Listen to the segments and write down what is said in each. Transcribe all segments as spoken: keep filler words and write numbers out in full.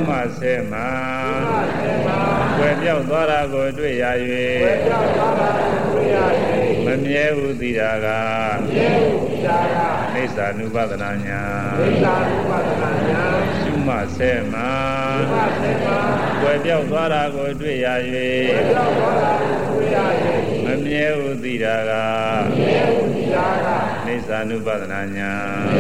မဆဲမှာွယ်ပြောက်သွားတာကိုတွေ့ရ၍မမြဲဟုသိတာကနိစ္စ ानु ပဒနာညာရှုမှဆဲမှာွယ်ပြောက်သွားတာကိုတွေ့ရ၍မမြဲဟုသိတာကနိစ္စ ानु ပဒနာညာ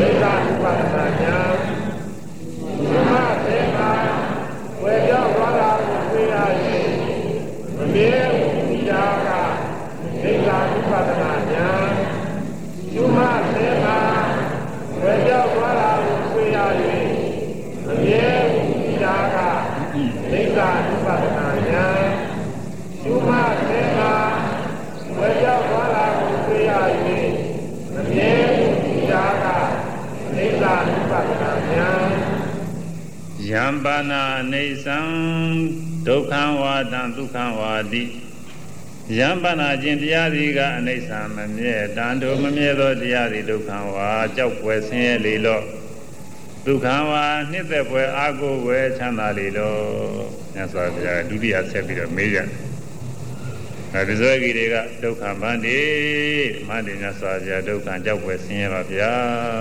ဝေကြောင့်ဘာသာကိုသိရရင်မမြဲဘူးကြာကဒိဋ္ဌာဥပဒနာညာယုမသေနာဝေကြောင့်ဘာသာကိုသိရရင်မမြဲဘူးကြာကဒိဋ္ဌာဥပဒနာညာယုမသေနာဝေကြောင့်ဘာသာကိုသိရရင်မမြဲဘူးကြာကဒိဋ္ဌာဥပဒနာညာယံပါဏအိသံဒုက္ခံဝါဒံဒုက္ခံဝါတိယံပါဏခြင်းတရားသည်ကအိသံမမြဲတန်တို့မမြဲသောတရားသည်ဒုက္ခံဝါကြောက်ွယ်ဆင်းရဲလေလော့ဒုက္ခံဝါနှစ်သက်ွယ်အာကိုွယ်ချမ်းသာလေလော့မြတ်စွာဘုရားဒုတိယဆက်ပြီးတော့မေးကြအဲဒီဇောဂီတွေကဒုက္ခမန္တိမန္တိမြတ်စွာဘုရားဒုက္ခကြောက်ွယ်ဆင်းရဲပါဗျာ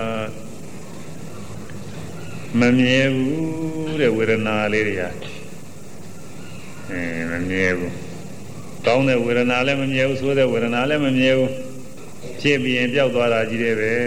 မမြဲဘူးတဲ့ဝေဒနာလေးတွေကအဲမမြဲဘူးကောင်းတဲ့ဝေဒနာလည်းမမြဲဘူးဆိုးတဲ့ဝေဒနာလည်းမမြဲဘူးဖြစ်ပြီးရင်ပျောက်သွားတာကြီးတယ်ပဲ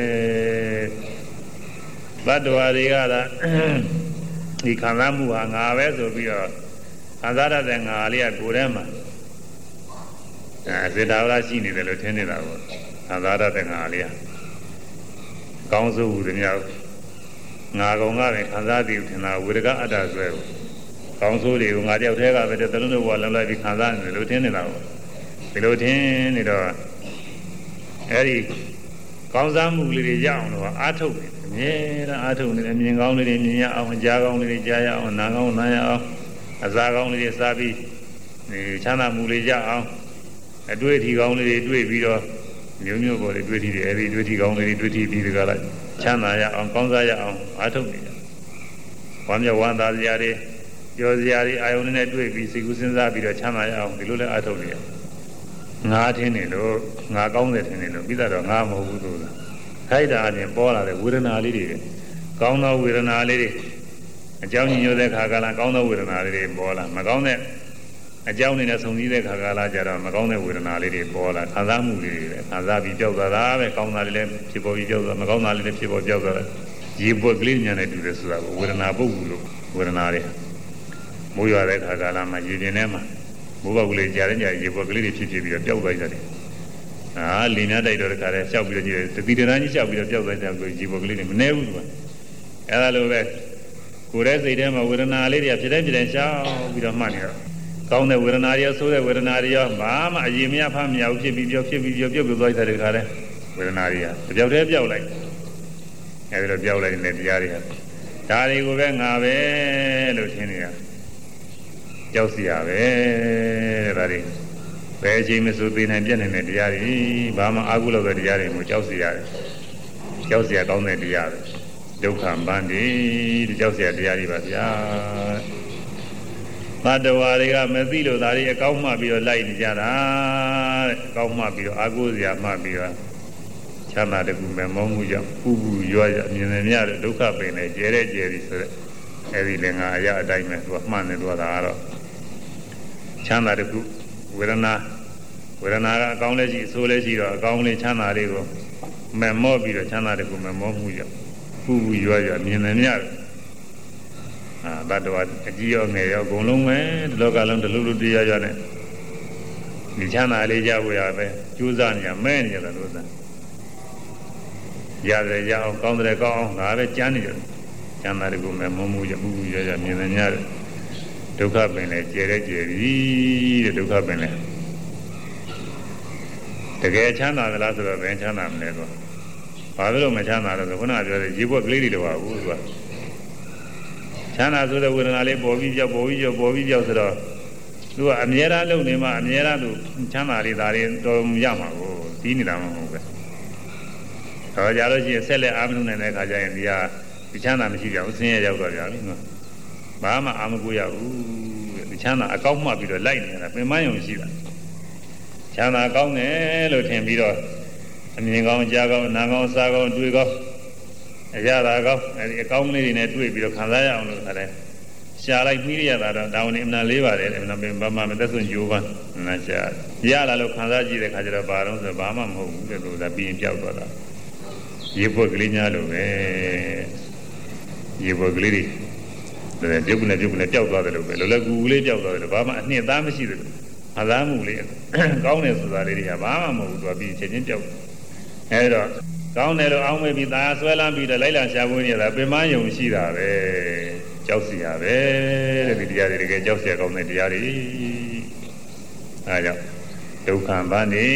ဘတ်တော်တွေကတော့ဒီခံစားမှုဟာငါပဲဆိုပြီးတော့ခံစားရတဲ့ငါလေးကကိုယ်ထဲမှာအဲစေတာဝရရှိနေတယ်လို့ထင်နေတာပေါ့ခံစားရတဲ့ငါလေးကကောင်းစိုးဘူးတည်းငါကောင်ကလည်းခံစားသိထင်တာဝေဒကအတ္တဆွဲကိုကောင်းဆိုးတွေကိုငါတယောက်တည်းကပဲတလုံးလုံးကလုံးလိုက်ပြီးခံစားနေတယ်လို့ထင်နေတာပေါ့ဒီလိုထင်နေတော့အဲဒီကောင်းစားမှုလေးတွေရအောင်တော့အားထုတ်တယ်အမြဲတမ်းအားထုတ်နေတယ်မြင်ကောင်းလေးတွေမြင်ရအောင်ကြားကောင်းလေးတွေကြားရအောင်နားကောင်းနားရအောင်အစားကောင်းလေးတွေစားပြီးချမ်းသာမှုလေးရအောင်အတွေ့အထိကောင်းလေးတွေတွေ့ပြီးတော့မျိုးမျိုးပေါ်လေးတွေ့ထိတယ်အဲဒီတွေ့ထိကောင်းလေးတွေတွေ့ထိပြီးဒီကလာချမ်းသာရအောင်ကောင်းစားရအောင်အားထုတ်နေတယ်။ဝမ်းမြောက်ဝမ်းသာစရာတွေကြော်စရာတွေအာယုန်နဲ့တွေ့ပြီးစိတ်ကူးစဉ်းစားပြီးတော့ချမ်းသာရအောင်ဒီလိုလဲအားထုတ်နေတယ်။ငါထင်းနေလို့ငါကောင်းတယ်ထင်နေလို့ပြီးတော့ငါမဟုတ်ဘူးလို့ခိုက်တာအရင်ပေါ်လာတဲ့ဝေဒနာလေးတွေကောင်းသောဝေဒနာလေးတွေအကြောင်းညွှန်တဲ့ခါကလာကောင်းသောဝေဒနာလေးတွေပေါ်လာမကောင်းတဲ့အကြောင်းနဲ့ဆုံစည်းတဲ့ခါကလာကြတော့မကောင်းတဲ့ဝေဒနာလေးတွေပေါ်လာခံစားမှုလေးတွေခံစားပြီးကြောက်သွားတာပဲကောင်းတာလေးလည်းဖြစ်ပေါ်ပြီးကြောက်သွားမကောင်းတာလေးလည်းဖြစ်ပေါ်ကြောက်သွားတယ်ရေပွက်ကလေးညာနဲ့တူတယ်ဆိုတာကိုဝေဒနာပုဂ္ဂိုလ်လို့ဝေဒနာတွေမိုးရွာတဲ့ခါကလာမှရေပြင်ထဲမှာမိုးပေါက်ကလေးကြားတဲ့ကြားရေပွက်ကလေးတွေဖြစ်ဖြစ်ပြီးတော့ကြောက်သွားကြတယ်အာလင်းများတိုက်တော့တခါလဲရှောက်ပြီးတော့ကြည့်တယ်တတိတရန်ကြီးရှောက်ပြီးတော့ကြောက်သွားကြတယ်ရေပွက်ကလေးတွေမနှဲဘူးသူကအဲဒါလိုပဲကိုယ်ရဲ့စိတ်ထဲမှာဝေဒနာလေးတွေဖြစ်တိုင်းဖြစ်တိုင်းရှောက်ပြီးတော့မှတ်နေတော့ကောင်းတဲ့ဝေဒနာတွေဆိုးတဲ့ဝေဒနာတွေရောဘာမှအရင်မရဖမ်းမရဘူးဖြစ်ပြီးပြောဖြစ်ပြီးပြောပြုတ်ပြုတ်သွားတဲ့ခါလဲဝေဒနာတွေကတပြောက်တည်းပြောက်လိုက်အဲဒီတော့ပြောက်လိုက်တဲ့တရားတွေကဒါတွေကိုပဲငါပဲလို့ထင်နေတာကြောက်စရာပဲတဲ့ဒါတွေဘယ်အချိန်မှဆိုသိနိုင်ပြတ်နိုင်တဲ့တရားတွေဘာမှအာဟုလောက်တဲ့တရားတွေကိုကြောက်စရာတယ်ကြောက်စရာကောင်းတဲ့တရားတွေဒုက္ခပန်းဒီကြောက်စရာတရားတွေပါဗျာဘတ်တော်တွေကမသိလို့ဒါတွေအကောင်းမှပြီးတော့လိုက်နေကြတာတဲ့အကောင်းမှပြီးတော့အာကိုစရာမှပြီးတော့ချမ်းသာတကူမဲ့မောမှုကြောင့်ပူပူရွာရအမြင်နဲ့များတဲ့ဒုက္ခပင်နဲ့ကျဲတဲ့ကျဲပြီးဆိုတဲ့အဲဒီလည်းငါအရာအတိုင်းပဲသူကမှန်နေတော့တာကတော့ချမ်းသာတကူဝေဒနာဝေဒနာကအကောင်းလည်းရှိအဆိုးလည်းရှိတော့အကောင်းလေးချမ်းသာလေးကိုမဲ့မောပြီးတော့ချမ်းသာတကူမဲ့မောမှုကြောင့်ပူပူရွာရအမြင်နဲ့များအာဘတ်တော်အကြီးရောငယ်ရောအကုန်လုံးပဲဒီလောကလုံးတလူလူတရားရနဲ့ဒီချမ်းသာလေးရဖို့ရပဲကြိုးစားနေရမဲနေရတယ်လို့သာရတယ်ရအောင်ကောင်းတယ်ကောင်းအောင်ဒါပဲကြမ်းနေတယ်ချမ်းသာတကူမဲ့မုံမှုရပူပူရရမြင်နေရတယ်ဒုက္ခပင်လေကျဲတဲ့ကျဲပြီတဲ့ဒုက္ခပင်လေတကယ်ချမ်းသာသလားဆိုတော့ဘယ်ချမ်းသာမလဲတော့ဘာလို့မချမ်းသာလဲဆိုခုနကပြောတဲ့ရေပွက်ကလေးတွေတော့ပါဘူးသူကချမ်းသာဆိုတဲ့ဝေဒနာလေးပေါ်ပြီးကြောက်ပေါ်ပြီးကြောက်ပေါ်ပြီးကြောက်ဆိုတော့သူကအမြဲတမ်းလုံနေမှအမြဲတမ်းသူချမ်းသာလေးဒါတွေတော်ရမှာကိုတီးနေတာမဟုတ်ပဲ။တော့ကြလို့ရှိရင်ဆက်လက်အားမလို့နိုင်တဲ့အခါကျရင်ဒီဟာဒီချမ်းသာမရှိကြဘူးဆင်းရဲရောက်တော့ကြပြီနော်။ဘာမှအာမကိုရဘူးဒီချမ်းသာအကောင်းမှပြီးတော့လိုက်နေတာပင်မယုံရှိတာချမ်းသာကောင်းတယ်လို့ထင်ပြီးတော့အမြင်ကောင်းကြားကောင်းနားကောင်းစားကောင်းတွေ့ကောင်းအရသာကောင်းအဲဒီအကောင်းလေးတွေနဲ့တွေ့ပြီးတော့ခံစားရအောင်လို့ခါတယ်ရှားလိုက်ပြီးရတာတော့ဒါဝင်အမှန်လေးပါတယ်အမှန်ပင်ဘာမှမသက်စွန့်ကြိုးပမ်းနာရှားရလာလို့ခံစားကြည့်တဲ့ခါကျတော့ဘာတော့ဆိုဘာမှမဟုတ်ဘူးတဲ့လို့ဒါပြီးရင်ပြောက်သွားတာရေပွက်ကလေးများလို့ပဲရေပွက်ကလေးတွေဒါပြုတ်ကနေပြုတ်ကနေပျောက်သွားတယ်လို့ပဲလောလောကူကူလေးပျောက်သွားတယ်လို့ဘာမှအနှစ်သားမရှိတယ်အသားမှုလေးကောင်းတယ်ဆိုတာလေးတွေကဘာမှမဟုတ်ဘူးသူကပြီးချက်ချင်းပျောက်အဲဒါကောင်းတယ်လို့အောင်းမေးပြီးตาဆွဲလမ်းပြီးတော့လိုက်လာရှာဖွေနေတာပင်မယုံရှိတာပဲကြောက်စီရပဲတဲ့ဒီတရားတွေတကယ်ကြောက်စီရကောင်းတဲ့တရားတွေအဲကြောင့်ဒုက္ခဗန္နေ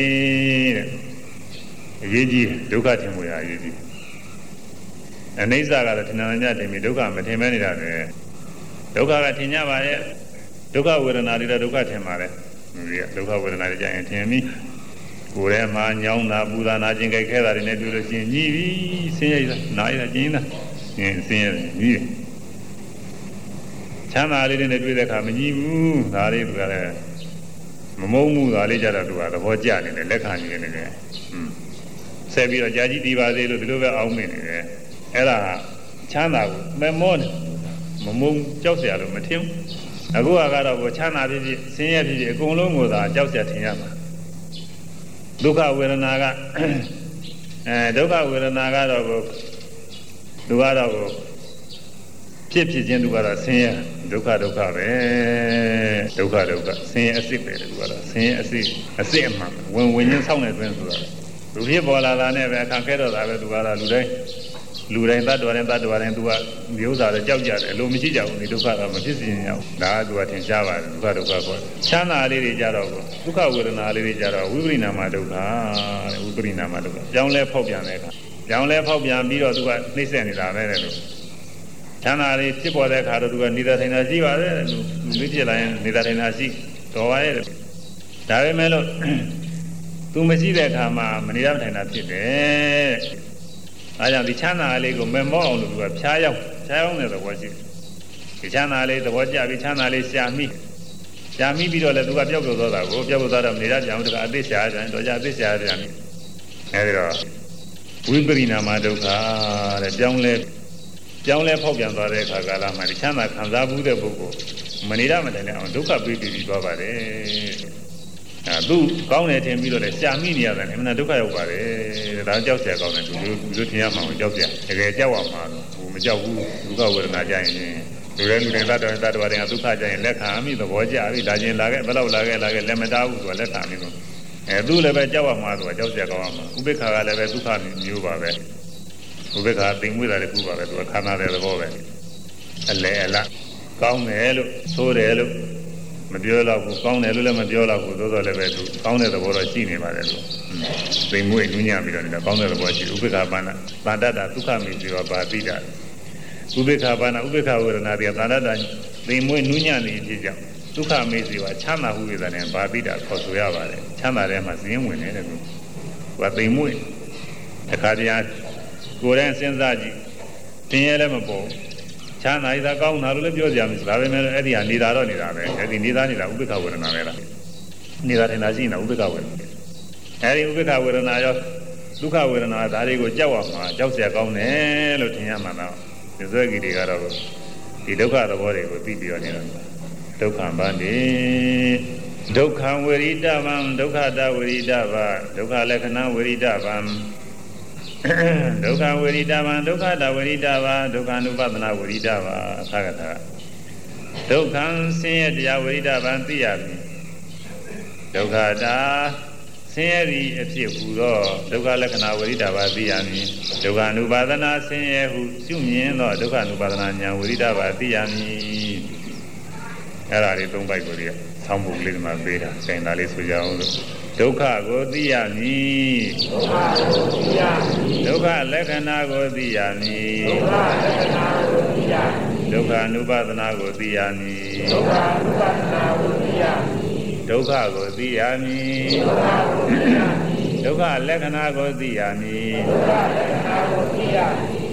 တဲ့အရေးကြီးဒုက္ခထင်မှုရအရေးကြီးအနိစ္စကတော့ထင်နာညတင်ပြီးဒုက္ခမထင်မဲနေတာပဲဒုက္ခကထင်ကြပါရဲ့ဒုက္ခဝေဒနာတွေတော့ဒုက္ခထင်ပါလေဒီကဒုက္ခဝေဒနာတွေကြရင်ထင်ပြီးကိုယ်ထဲမှာညောင်းတာပူတာနာကျင်ကြိုက်ခဲတာတွေနဲ့တွေ့လို့ရှိရင်ညီးပြီးဆင်းရဲတာနားရတာကျင်းတာဆင်းဆင်းရဲညီးတယ်ချမ်းသာလေးတွေနဲ့တွေ့တဲ့အခါမညီးဘူးဒါလေးကလည်းမမုန်းမှုဒါလေးကြတော့သူကသဘောကျနေတယ်လက်ခံနေနေတယ်อืมဆက်ပြီးတော့ကြာကြီးဒီပါသေးလို့ဒီလိုပဲအောင်းနေနေတယ်အဲ့ဒါချမ်းသာကိုမမောနေမမုန်းကြောက်เสียလို့မထင်ဘူးအခုကတော့ကိုချမ်းသာဖြစ်ဖြစ်ဆင်းရဲဖြစ်ဖြစ်အကုန်လုံးကိုသာကြောက်เสียထင်ရမှာဒုက္ခဝေဒနာကအဲဒုက္ခဝေဒနာကတော့ကိုသူကတော့ကိုဖြစ်ဖြစ်ချင်းသူကတော့ဆင်းရဲဒုက္ခဒုက္ခပဲဒုက္ခဒုက္ခဆင်းရဲအစစ်ပဲသူကတော့ဆင်းရဲအစစ်အစစ်အမှန်ဝင်ဝင်ချင်းဆောင်းနေသွင်းဆိုတော့လူဖြစ်ပေါ်လာတာနဲ့ပဲခံခဲ့တော့တာပဲသူကတော့လူတိုင်းလူတိုင်းတတ်တော်တိုင်းတတ်တော်တိုင်းသူကမျိုးစားလည်းကြောက်ကြတယ်လို့မရှိကြဘူးဒီဒုက္ခကမဖြစ်စီရင်ရအောင်ဒါကသူကထင်ရှားပါတယ်ဒုက္ခဒုက္ခခေါ်ချမ်းသာလေးတွေကြတော့ဒုက္ခဝေဒနာလေးတွေကြတော့ဝိပရိနာမဒုက္ခတဲ့ဝိပရိနာမဒုက္ခကြောင်းလဲဖောက်ပြန်တဲ့အခါကြောင်းလဲဖောက်ပြန်ပြီးတော့သူကနှိမ့်ဆက်နေတာပဲတဲ့လို့ချမ်းသာလေးဖြစ်ပေါ်တဲ့အခါတော့သူကနေတာထိုင်တာရှိပါတယ်တဲ့လူလူဖြစ်လာရင်နေတာထိုင်တာရှိတော်ပါရဲ့ဒါပေမဲ့လို့သူမရှိတဲ့အခါမှာမနေရမထိုင်တာဖြစ်တယ်အားကြောင့်ဒီချမ်းသာလေးကိုမမောအောင်လို့သူကဖြားရောက်ဖြားရောက်တဲ့သဘောရှိဒီချမ်းသာလေးသဘောကျပြီးချမ်းသာလေးရှာမိရှာမိပြီးတော့လည်းသူကပျောက်သွားတာကိုပျောက်သွားတော့နေရကြအောင်တကအသိရှာကြတယ်တော့ကြအသိရှာကြတယ်အဲဒီတော့ဝိပရိနာမဒုက္ခတဲ့ပြောင်းလဲပြောင်းလဲဖောက်ပြန်သွားတဲ့အခါကာလမှာဒီချမ်းသာခံစားမှုတဲ့ပုဂ္ဂိုလ်မနေရမထိုင်အောင်ဒုက္ခပြီးပြီးသွားပါတယ်အဲသူကောင်းတယ်ထင်ပြီးတော့လည်းရှာမိနေရတယ်အမှန်ဒုက္ခရောက်ပါတယ်ဒါကြောက်เสียကောင်းတယ်သူတို့သူတို့ထင်ရမှာကိုကြောက်เสียတကယ်ကြောက်ရမှာဟိုမကြောက်ဘူးဒုက္ခဝေဒနာကြရင်လူတွေလူတွေသတ္တဝါသတ္တဝါတွေကဒုက္ခကြရင်လက်ခံမိသဘောကျပြီဒါချင်းလာခဲ့ဘယ်လောက်လာခဲ့လာခဲ့လက်မတားဘူးဆိုတော့လက်ခံမိလို့အဲသူလည်းပဲကြောက်ရမှာဆိုတော့ကြောက်เสียကောင်းရမှာဥပိ္ပခာကလည်းပဲဒုက္ခမျိုးပါပဲဥပိ္ပခာသိမ်မွေးတာလည်းခုပါပဲသူကခန္ဓာတဲ့သဘောပဲအလဲအလားကောင်းတယ်လို့ဆိုတယ်လို့မပြောတော့ဘူးကောင်းတယ်လို့လည်းမပြောတော့ဘူးသို့တော်လည်းပဲသူကောင်းတဲ့သဘောတော့ရှိနေပါတယ်လို့သိမ်မွေးနူးညံ့ပြီးတော့နေတာကောင်းတဲ့သဘောရှိဥပိ္ပခာပါဏဗန္တတာဒုက္ခမေဇေဝပါတိတာဥပိ္ပခာပါဏဥပိ္ပခာဝေဒနာတွေဗန္တတာသိမ်မွေးနူးညံ့နေဖြစ်ကြောင်းဒုက္ခမေဇေဝချမ်းသာဟုရတဲ့ပါတိတာခေါ်ဆိုရပါတယ်ချမ်းသာတဲ့မှာစည်ရင်ဝင်နေတဲ့သူကသိမ်မွေးအခါတရားကိုယ်တိုင်စဉ်းစားကြည့်သင်ရလည်းမပေါ်ချမ်းသာရတာကောင်းတာလို့လည်းပြောကြမှာဒါပေမဲ့အဲ့ဒီဟာနေတာတော့နေတာပဲအဲ့ဒီနေတာနေတာဥပိ္ပခဝေဒနာပဲလားနေတာထင်တာရှိနေတာဥပိ္ပခဝေဒနာအဲ့ဒီဥပိ္ပခဝေဒနာရောဒုက္ခဝေဒနာဒါတွေကိုကြောက်ရမှာကြောက်เสียကောင်းတယ်လို့ထင်ရမှာတော့ဒီဇေဂီတွေကတော့ဒီဒုက္ခသဘောတွေကိုသိပြီးတော့နေတာဒုက္ခဗန္တိဒုက္ခဝေရိတဗံဒုက္ခတဝေရိတဗဒုက္ခလက္ခဏဝေရိတဗံဒုက္ခဝေရိတဗံဒုက္ခတဝေရိတဗဒုက္ခ ानु ပဒနာဝေရိတဗသာကထာဒုက္ခံဆင်းရဲတရားဝေရိတဗံသိရပြီဒုက္ခတာဆင်းရဲသည်အဖြစ်ဟူသောဒုက္ခလက္ခဏာဝေရိတဗသိရမည်ဒုက္ခ ानु ပဒနာဆင်းရဲဟုရှုမြင်သောဒုက္ခ ानु ပဒနာဉာဏ်ဝေရိတဗသိရမည်အဲ့ဒါလေးသုံးပိုက်ကိုလေးဆောင်းဖို့လေးဒီမှာပေးတာဆိုင်တာလေးဆိုကြအောင်လို့ဒုက္ခကိုသိရမည်ဒုက္ခကိုသိရမည်ဒုက္ခလက္ခဏာကိုသိရမည်ဒုက္ခလက္ခဏာကိုသိရမည်ဒုက္ခ ानु ပဒနာကိုသိရမည်ဒုက္ခ ानु ပဒနာကိုသိရမည်ဒုက္ခကိုသိရမည်ဒုက္ခကိုသိရမည်ဒုက္ခလက္ခဏာကိုသိရမည်ဒုက္ခလက္ခဏာကိုသိရမည်ဒ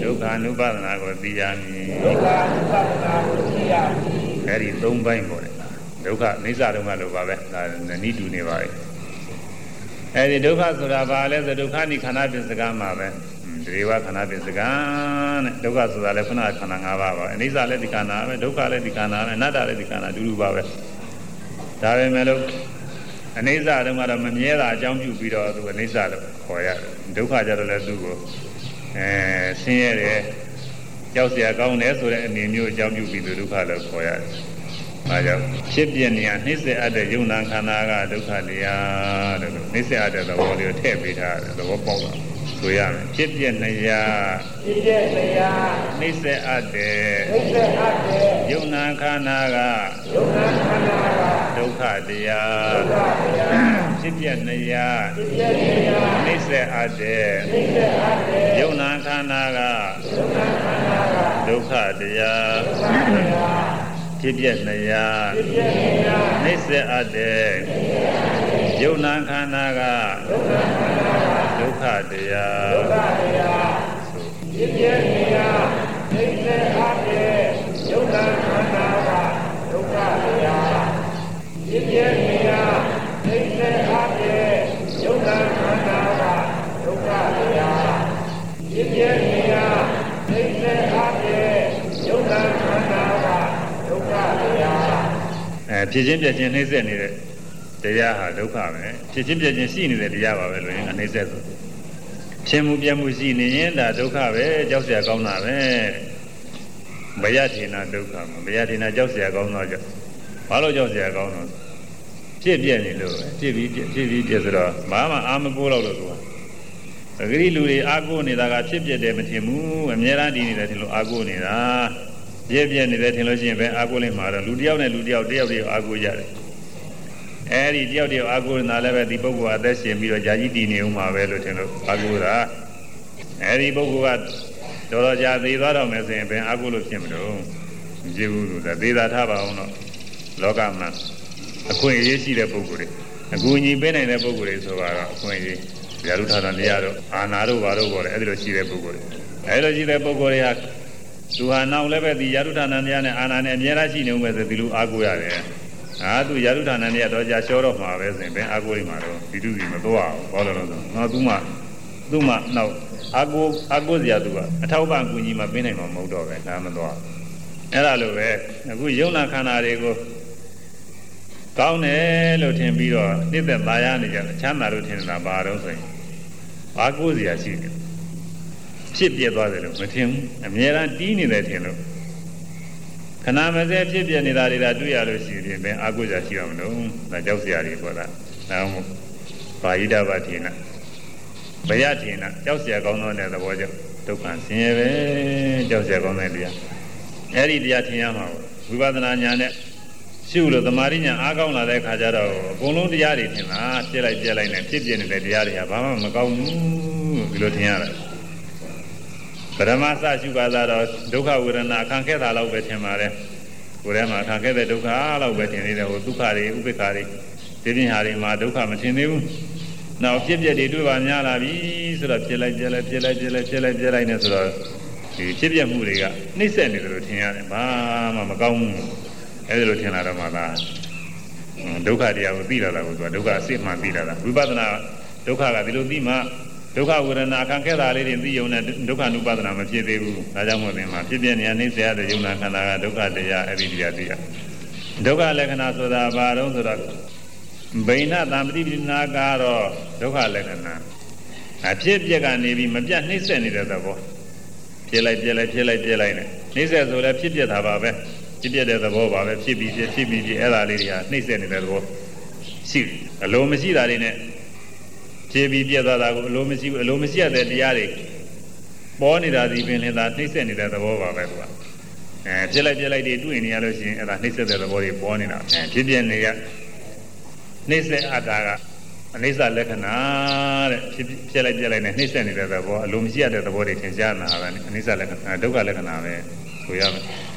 ဒုက္ခ ानु ပါဒနာကိုသိရမည်ဒုက္ခ ानु ပါဒနာကိုသိရမည်အဲ့ဒီသုံးပိုင်းပေါ့လေဒုက္ခအိစ္ဆဒုက္ခလို့ပါပဲဒါနိတူနေပါရဲ့အဲ့ဒီဒုက္ခဆိုတာဘာလဲဆိုဒုက္ခနိခန္ဓာပစ္စကမှာပဲဒေဝခန္ဓာပစ္စကတဲ့ဒုက္ခဆိုတာလည်းခန္ဓာခန္ဓာ၅ပါးပါအိစ္ဆလည်းဒီခန္ဓာပဲဒုက္ခလည်းဒီခန္ဓာပဲအနတ္တလည်းဒီခန္ဓာအတူတူပါပဲဒါပဲမဲ့လို့အနိစ္စတုန်းကတော့မမြဲတာအကြောင်းပြုပြီးတော့သူအနိစ္စလို့ခေါ်ရတယ်ဒုက္ခကြတော့လည်းသူ့ကိုအဲဆင်းရဲတယ်ကြောက်เสียကောင်းတယ်ဆိုတဲ့အနေမျိုးအကြောင်းပြုပြီးသူဒုက္ခလို့ခေါ်ရတယ်။ဒါကြောင့်ဖြစ်ပြနေရနှိစ္စအပ်တဲ့ယုံနာခန္ဓာကဒုက္ခတရားတဲ့လို့နှိစ္စအပ်တဲ့သဘောလေးကိုထည့်ပေးထားတယ်သဘောပေါက်တာဆိုရမယ်ဖြစ်ပြနေရဖြစ်ပြနေရနှိစ္စအပ်တဲ့နှိစ္စအပ်တဲ့ယုံနာခန္ဓာကယုံနာခန္ဓာကဒုက္ခတရားဒုက္ခတရားဖြစ်ပြနေရဖြစ်ပြနေရနှိစ္စအပ်တဲ့နှိစ္စအပ်တဲ့ယုံနာခန္ဓာကယုံနာခန္ဓာကဒုက္ခတရားဒုက္ခတရားဖြစ်ပြနေရဖြစ်ပြနေရနှိစ္စအပ်တဲ့ယုံနာခန္ဓာကဒုက္ခခန္ဓာကဒုက္ခတရားဒုက္ခတရားဖြစ်ပြနေရနှိစ္စအပ်တဲ့ယုံနာခန္ဓာကဒုက္ခတရားဖြစ်ပြနေရနှိစ္စအပ်တဲ့ယုံနာခန္ဓာကဒုက္ခတရားဖြစ်ပြနေရနှိစ္စအပ်တဲ့ယုံနာခန္ဓာကဒုက္ခတရားအဲဖြစ်ချင်းပြချင်းနှိစ္စနေတဲ့တရားဟာဒုက္ခပဲဖြစ်ချင်းပြချင်းရှိနေတဲ့တရားပါပဲလို့ရင်အနှိစ္စဆိုဖြစ်မှုပြမှုရှိနေရင်ဒါဒုက္ခပဲကြောက်เสียကောင်းတာပဲမယထေနာဒုက္ခမယထေနာကြောက်เสียကောင်းတော့ကြောက်ဘာလို့ကြောက်เสียကောင်းတော့ဖြစ်ပြနေလို့ပဲဖြစ်ပြီးဖြစ်ပြီးပြဆိုတော့ဘာမှအာမကိုးတော့လို့သူကပဂရိလူတွေအာကိုးနေတာကဖြစ်ပြတယ်မထင်ဘူးအများအားတည်နေတယ်ထင်လို့အာကိုးနေတာပြည့်ပြည့်နေတယ်ထင်လို့ရှိရင်ပဲအာကိုးလိုက်မှာတော့လူတယောက်နဲ့လူတယောက်တယောက်တည်းအာကိုးရတယ်အဲဒီတယောက်တယောက်အာကိုးနေတာလည်းပဲဒီပုဂ္ဂိုလ်အသက်ရှင်ပြီးတော့ဂျာကြီးတည်နေဦးမှာပဲလို့ထင်လို့အာကိုးတာအဲဒီပုဂ္ဂိုလ်ကတော်တော်ကြာသေးသွားတော့မယ်ဆိုရင်ဘယ်အာကိုးလို့ဖြစ်မလို့မဖြစ်ဘူးလို့သေသာထားပါအောင်တော့လောကမှာအခွင့်အရေးရှိတဲ့ပုဂ္ဂိုလ်တွေအကူအညီပေးနိုင်တဲ့ပုဂ္ဂိုလ်တွေဆိုတော့အခွင့်အရေးရာလူထာတော်တရားတို့အာနာတို့ဘာတို့ပေါ်တယ်အဲဒီလိုရှိတဲ့ပုဂ္ဂိုလ်တွေအဲဒီလိုရှိတဲ့ပုဂ္ဂိုလ်တွေဟာသူဟာနောက်လည်းပဲဒီရာလူထာဏတရားနဲ့အာနာနဲ့အများအားရှိနေဦးမယ်ဆိုဒီလိုအာကိုးရတယ်အာသူရာလူထာဏတရားတော့ကြာလျှောတော့မှာပဲဆိုရင်ဘယ်အာကိုးနေမှာတော့ဒီတူကြီးမသွားဘူးဘောလို့လို့ဆိုတော့သူမှသူမှနောက်အာကိုးအာကိုးစရာသူကအထောက်ပံ့ကူညီမှပေးနိုင်မှာမဟုတ်တော့ပဲဒါမသွားအဲ့ဒါလိုပဲအခုယုံနာခန္ဓာတွေကိုကောင်းတယ်လို့ထင်ပြီးတော့နှိမ့်သက်သာရနေကြတယ်ချမ်းသာလို့ထင်တာဘာတော့ဆိုရင်အာကိုးစရာရှိတယ်ဖြစ်ပြသွားတယ်လို့မထင်ဘူးအမြဲတမ်းတီးနေတယ်ထင်လို့ခဏမစဲဖြစ်ပြနေတာတွေကတွေ့ရလို့ရှိရင်ပဲအာကိုးစရာရှိအောင်မလို့ဒါကြောက်စရာတွေပေါ့လားဒါမှမဟုတ်ဘာဟိတဘာထေနဘယထေနကြောက်စရာကောင်းသောတဲ့သဘောကြောင့်ဒုက္ခဆင်းရဲပဲကြောက်စရာကောင်းတဲ့တရားအဲ့ဒီတရားထင်ရမှာဝိပဿနာဉာဏ်နဲ့ရှုလို့သမာဓိဉာဏ်အားကောင်းလာတဲ့ခါကျတော့အကုန်လုံးတရားတွေထင်လားပြည့်လိုက်ပြည့်လိုက်နဲ့ဖြစ်ပြနေတဲ့တရားတွေကဘာမှမကောင်းဘူးဒီလိုထင်ရတယ်ပရမစရှုပါလာတော့ဒုက္ခဝေဒနာခံခဲ့တာလောက်ပဲထင်ပါတယ်ကိုယ်ထဲမှာခံခဲ့တဲ့ဒုက္ခလောက်ပဲထင်နေတယ်ဟိုဒုက္ခတွေဥပိ္ပခာတွေဒီပြင်ဟာတွေမှာဒုက္ခမထင်သေးဘူးနောက်ဖြစ်ပြတွေတွေ့ပါများလာပြီဆိုတော့ဖြစ်လိုက်ပြလိုက်ပြလိုက်ပြလိုက်ပြလိုက်ပြလိုက်နဲ့ဆိုတော့ဒီဖြစ်ပြမှုတွေကနှိမ့်ဆက်နေတယ်လို့ထင်ရတယ်ဘာမှမကောင်းဘူးအဲဒီလိုထင်လာတော့မှသာဒုက္ခတရားကိုသိလာတာကိုသူကဒုက္ခအစစ်မှန်သိလာတာဝိပဿနာဒုက္ခကဒီလိုသိမှဒုက္ခဝေဒနာခံခဲ့တာလေးတွေသိုံနဲ့ဒုက္ခ ानु ပါဒနာမဖြစ်သေးဘူးဒါကြောင့်မို့သင်မှာဖြစ်ပြနေနှိမ့်ဆက်ရတဲ့ယုံနာခန္ဓာကဒုက္ခတရားအဲ့ဒီတရားသိရဒုက္ခလက္ခဏာဆိုတာဘာတော့ဆိုတော့ဗိဏသံပတိပနာကတော့ဒုက္ခလက္ခဏာအဖြစ်ပြက်ကနေပြီးမပြတ်နှိမ့်ဆက်နေတဲ့သဘောဖြစ်လိုက်ပြက်လိုက်ဖြစ်လိုက်ပြက်လိုက်နဲ့နှိမ့်ဆက်ဆိုလည်းဖြစ်ပြက်တာပါပဲဖြစ်ပြက်တဲ့သဘောပါပဲဖြစ်ပြီးဖြစ်ဖြစ်ပြီးအဲ့ဒါလေးတွေဟာနှိမ့်ဆက်နေတဲ့သဘောရှိအလိုမရှိတာတွေနဲ့ဖြည့်ပြီးပြတ်သွားတာကိုအလိုမရှိဘူးအလိုမရှိရတဲ့တရားတွေပေါ်နေတာဒီပင်လင်းသာနှိမ့်ဆက်နေတဲ့သဘောပါပဲသူကအဲပြစ်လိုက်ပြစ်လိုက်တွေတွေ့နေရလို့ရှိရင်အဲ့ဒါနှိမ့်ဆက်တဲ့သဘောတွေပေါ်နေတာအဲဖြစ်ပြနေရနှိမ့်ဆက်အတ္တကအနိစ္စလက္ခဏာတဲ့ဖြစ်ပြစ်လိုက်ပြစ်လိုက်နဲ့နှိမ့်ဆက်နေတဲ့သဘောအလိုမရှိရတဲ့သဘောတွေထင်ရှားနေတာပဲအနိစ္စလက္ခဏာဒုက္ခလက္ခဏာပဲဆိုရမယ်ဖြ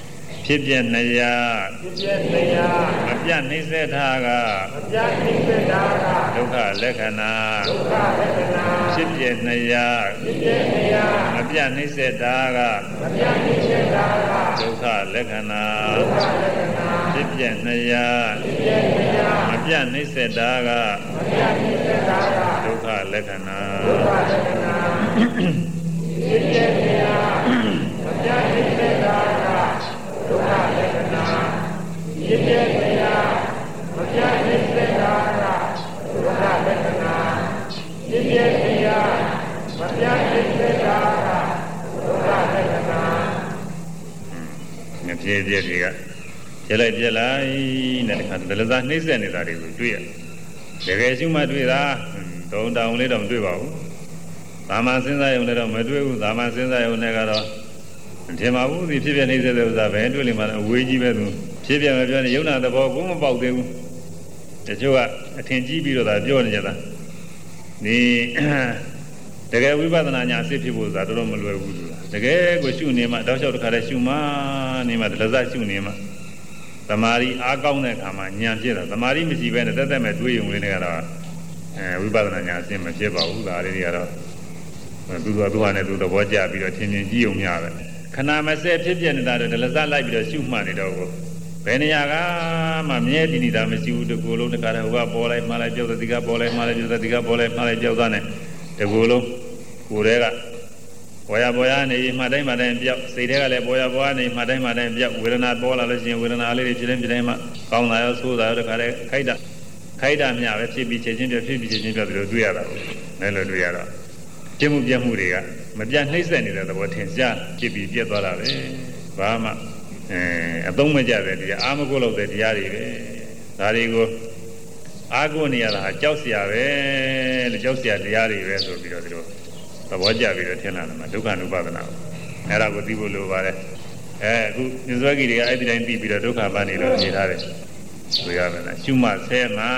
ဖြစ်ပြနေရဖြစ်ပြနေရမပြတ်နှိမ့်ဆက်တာကမပြတ်နှိမ့်ဆက်တာကဒုက္ခလက္ခဏာဒုက္ခလက္ခဏာဖြစ်ပြနေရဖြစ်ပြနေရမပြတ်နှိမ့်ဆက်တာကမပြတ်နှိမ့်ဆက်တာကဒုက္ခလက္ခဏာဒုက္ခလက္ခဏာဖြစ်ပြနေရဖြစ်ပြနေရမပြတ်နှိမ့်ဆက်တာကမပြတ်နှိမ့်ဆက်တာကဒုက္ခလက္ခဏာဒုက္ခလက္ခဏာဖြစ်ပြနေရမပြတ်နှိမ့်ဆက်တာကဒုက္ခလက္ခဏာဖြစ်ပြနေရမပြတ်နှိမ့်ဆက်တာကဒုက္ခလက္ခဏာဖြစ်ပြနေရမပြတ်နှိမ့်ဆက်တာကဒုက္ခလက္ခဏာမဖြစ်ပြတွေကပြလိုက်ပြလိုက်နဲ့တခါဒလဇာနှိမ့်ဆက်နေတာတွေကိုတွေ့ရတကယ်ရှိမှတွေ့တာတုံတောင်လေးတော့မတွေ့ပါဘူးသာမန်စဉ်းစားရုံနဲ့တော့မတွေ့ဘူးသာမန်စဉ်းစားရုံနဲ့ကတော့ထင်ပါဘူးဒီဖြစ်ပြနှိမ့်ဆက်တဲ့ဥစ္စာပဲတွေ့လိမ့်မှာအဝေးကြီးပဲသူဖြစ်ပြမပြောနေယုံနာသဘောကိုမပေါက်သေးဘူးတချို့ကအထင်ကြီးပြီးတော့ဒါပြောနေကြတာဒီတကယ်ဝိပဿနာညာအစ်ဖြစ်ဖို့ဆိုတာတော်တော်မလွယ်ဘူးသူတကယ်ကိုရှုနေမှတောက်လျှောက်တစ်ခါတည်းရှုမှနေမှဒလဇရှုနေမှသမာဓိအားကောင်းတဲ့အခါမှာဉာဏ်ဖြစ်တာသမာဓိမရှိဘဲနဲ့တက်တက်မဲ့တွေးရုံလေးတွေကတော့အဲဝိပဿနာညာအစ်မဖြစ်ပါဘူးဒါလေးတွေကတော့သူတို့သူဟာနဲ့သူသဘောကျပြီးတော့ထင်မြင်ကြည့်ုံများပဲခဏမစဲဖြစ်ပြနေတာတော့ဒလဇလိုက်ပြီးတော့ရှုမှတ်နေတော့ကိုဘယ်နေရာကမှမြဲတည်နေတာမရှိဘူးတကူလုံးတခါတည်းဟိုကပေါ်လိုက်မှလိုက်ပြောက်တဲ့ဒီကပေါ်လိုက်မှလိုက်ပြောက်တဲ့ဒီကပေါ်လိုက်မှလိုက်ပြောက်သားနဲ့တကူလုံးကိုယ်တည်းကပေါ်ရပေါ်ရနေမှတိုင်းမှတိုင်းပြောက်စိတ်ထဲကလည်းပေါ်ရပေါ်ရနေမှတိုင်းမှတိုင်းပြောက်ဝေဒနာပေါ်လာလို့ရှိရင်ဝေဒနာလေးတွေဖြစ်နေဖြစ်နေမှကောင်းတာရောဆိုးတာရောတခါတည်းခိုက်တာခိုက်တာမျှပဲဖြစ်ပြီးချက်ချင်းပြဖြစ်ပြီးချက်ချင်းပြပြီးတော့တွေ့ရတာကိုလည်းလို့တွေ့ရတော့ပြမှုပြမှုတွေကမပြတ်နှိမ့်ဆက်နေတဲ့သဘောထင်ရှားဖြစ်ပြီးပြတ်သွားတာပဲဘာမှအဲအသုံးမကျတဲ့တရားအာမကိုလို့တဲ့တရားတွေပဲဒါတွေကိုအာကိုနေရတာကြောက်เสียပဲလို့ကြောက်เสียတရားတွေပဲဆိုပြီးတော့ဒီလိုသဘောကျပြီးတော့ထင်လာတယ်မှာဒုက္ခ ानु ပါဒနာအဲ့ဒါကိုသိဖို့လိုပါတယ်အဲအခုညဇဝဂီတွေကအဲ့ဒီတိုင်းသိပြီးတော့ဒုက္ခပါနေလို့ဖြေထားတယ်ဆိုရမယ်လားရှုမှတ်ဆဲမှာ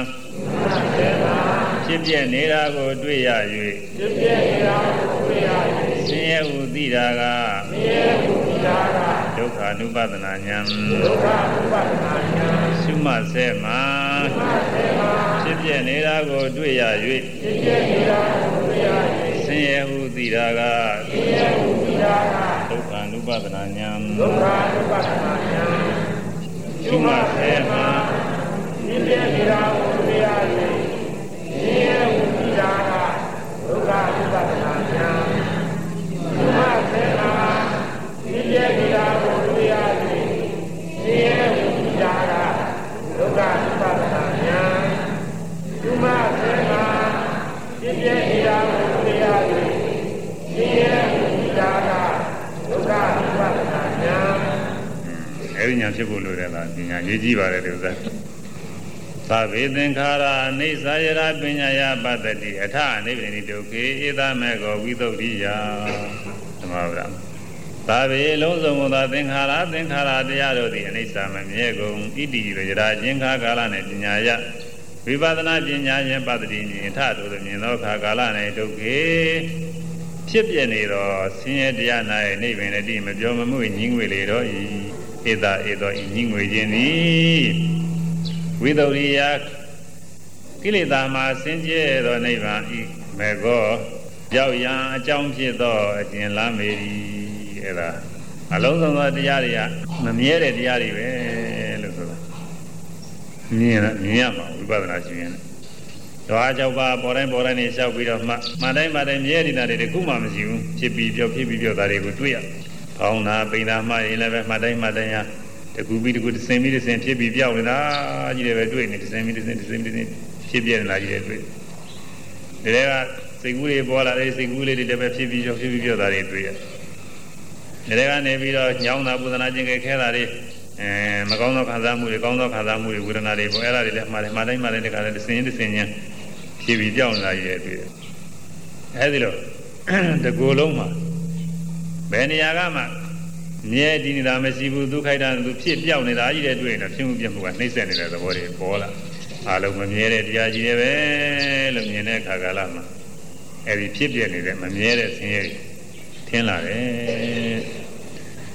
ဖြစ်ပြနေတာကိုတွေ့ရ၍ဖြစ်ပြနေတာကိုတွေ့ရ၍ဆင်းရဲဟုသိတာကဆင်းရဲဟုသိတာကဒုက္ခ ानु ပါဒနာဉာဏ်ဒုက္ခ ानु ပါဒနာဉာဏ်ရှုမှတ်ဆဲမှာဖြစ်ပြနေတာကိုတွေ့ရ၍ဖြစ်ပြနေတာကိုတွေ့ရ၍ဆင်းရဲဟုသိတာကဆင်းရဲဟုသိတာကဒုက္ခ ानु ပါဒနာဉာဏ်ဒုက္ခ ानु ပါဒနာဉာဏ်ရှုမှတ်ဆဲမှာဖြစ်ပြနေတာကိုတွေ့ရ၍ဆင်းရဲဟုသိတာကဒုက္ခ ानु ပါဒနာဉာဏ်ရှုမှတ်ဆဲမှာဖြစ်ပြနေတာကိုတွေ့ရ၍ဆင်းရဲဟုသိတာကဒုက္ခ ानु ပါဒနာဉာဏ်ရှုမှတ်ဆဲမှာဖြစ်ပြနေတာကိုတွေ့ရ၍ဆင်းရဲဟုသိတာကဒုက္ခ ानु ပါဒနာဉာဏ်အဲဒီညာဖြစ်ဖို့လိုတယ်လားပညာရေးကြည့်ပါတယ်ဒီဥစ္စာသဗ္ဗေသင်္ခါရအနိစ္စယရာပညာယပတ္တိအထအနိဗ္ဗာန်ဒုက္ခေဧသမေကောဝိသုဒ္ဓိယသမဗုဒ္ဓသဗ္ဗေလုံးစုံသောသင်္ခါရသင်္ခါရတရားတို့သည်အနိစ္စမမြဲကုန်ဣတိယရာခြင်းခါကာလနှင့်ပညာယဝိပဿနာပညာယပတ္တိမြင်ထတို့မြင်သောခါကာလ၌ဒုက္ခေဖြစ်ပြနေသောဆင်းရဲတရား၌နိဗ္ဗာန်တိမပြောမမှုညင်းငွေလေတော့ဤဧတဧသောဤညင်းငွေခြင်းသည်ဝိသုဒ္ဓိယကိလေသာမှာဆင်းရဲသောနိဗ္ဗာန်ဤမေကောရောက်ရန်အကြောင်းဖြစ်သောအကျဉ်းလမ်းမေရီအဲ့ဒါအလုံးစုံသောတရားတွေကမမြဲတဲ့တရားတွေပဲလို့ဆိုတာမြင်ရမြင်ရမှာဝိပဿနာရှိရင်ဓဝါကြောက်ပါပေါ်တိုင်းပေါ်တိုင်းနေလျှောက်ပြီးတော့မှမှန်တိုင်းမှန်တိုင်းမြဲနေတာတွေတခုမှမရှိဘူးဖြစ်ပြီးပြောဖြစ်ပြီးပြောတာတွေကိုတွေ့ရဖောင်းတာပိန်တာမှရင်လည်းပဲမှန်တိုင်းမှန်တိုင်းဟာတကူပြီးတကူတစ်စင်ပြီးတစ်စင်ဖြစ်ပြီးပြောက်နေတာကြီးတယ်ပဲတွေ့နေတစ်စင်ပြီးတစ်စင်တစ်စင်ပြီးတစ်စင်ဖြစ်ပြနေတာကြီးတယ်တွေ့ဒီတွေကစိတ်ကူးတွေပေါ်လာတဲ့စိတ်ကူးလေးတွေလည်းပဲဖြစ်ပြီးပြောဖြစ်ပြီးပြောတာတွေတွေ့ရဒီတွေကနေပြီးတော့ညောင်းတာပူဇနာခြင်းခဲတာတွေအဲမကောင်းသောခံစားမှုတွေကောင်းသောခံစားမှုတွေဝေဒနာတွေပေါ်အဲ့ဒါတွေလည်းမှားတယ်မှားတိုင်းမှားတိုင်းတခါတည်းတစ်စင်တစ်စင်ချင်းဖြစ်ပြီးပြောက်နေတာကြီးတယ်တွေ့တယ်အဲဒီလိုတကူလုံးမှာဘယ်နေရာကမှမြဲတည်နေတာမရှိဘူးဒုက္ခိုက်တာသူဖြစ်ပြောက်နေတာကြီးတဲ့တွေ့ရင်တော့ဖြစ်မှုပြမှုကနှိမ့်ဆက်နေတဲ့သဘောတွေပေါ်လာအားလုံးမမြဲတဲ့တရားကြီးတွေပဲလို့မြင်တဲ့အခါကာလမှာအဲဒီဖြစ်ပြနေတဲ့မမြဲတဲ့ဆင်းရဲတွေထင်းလာတယ်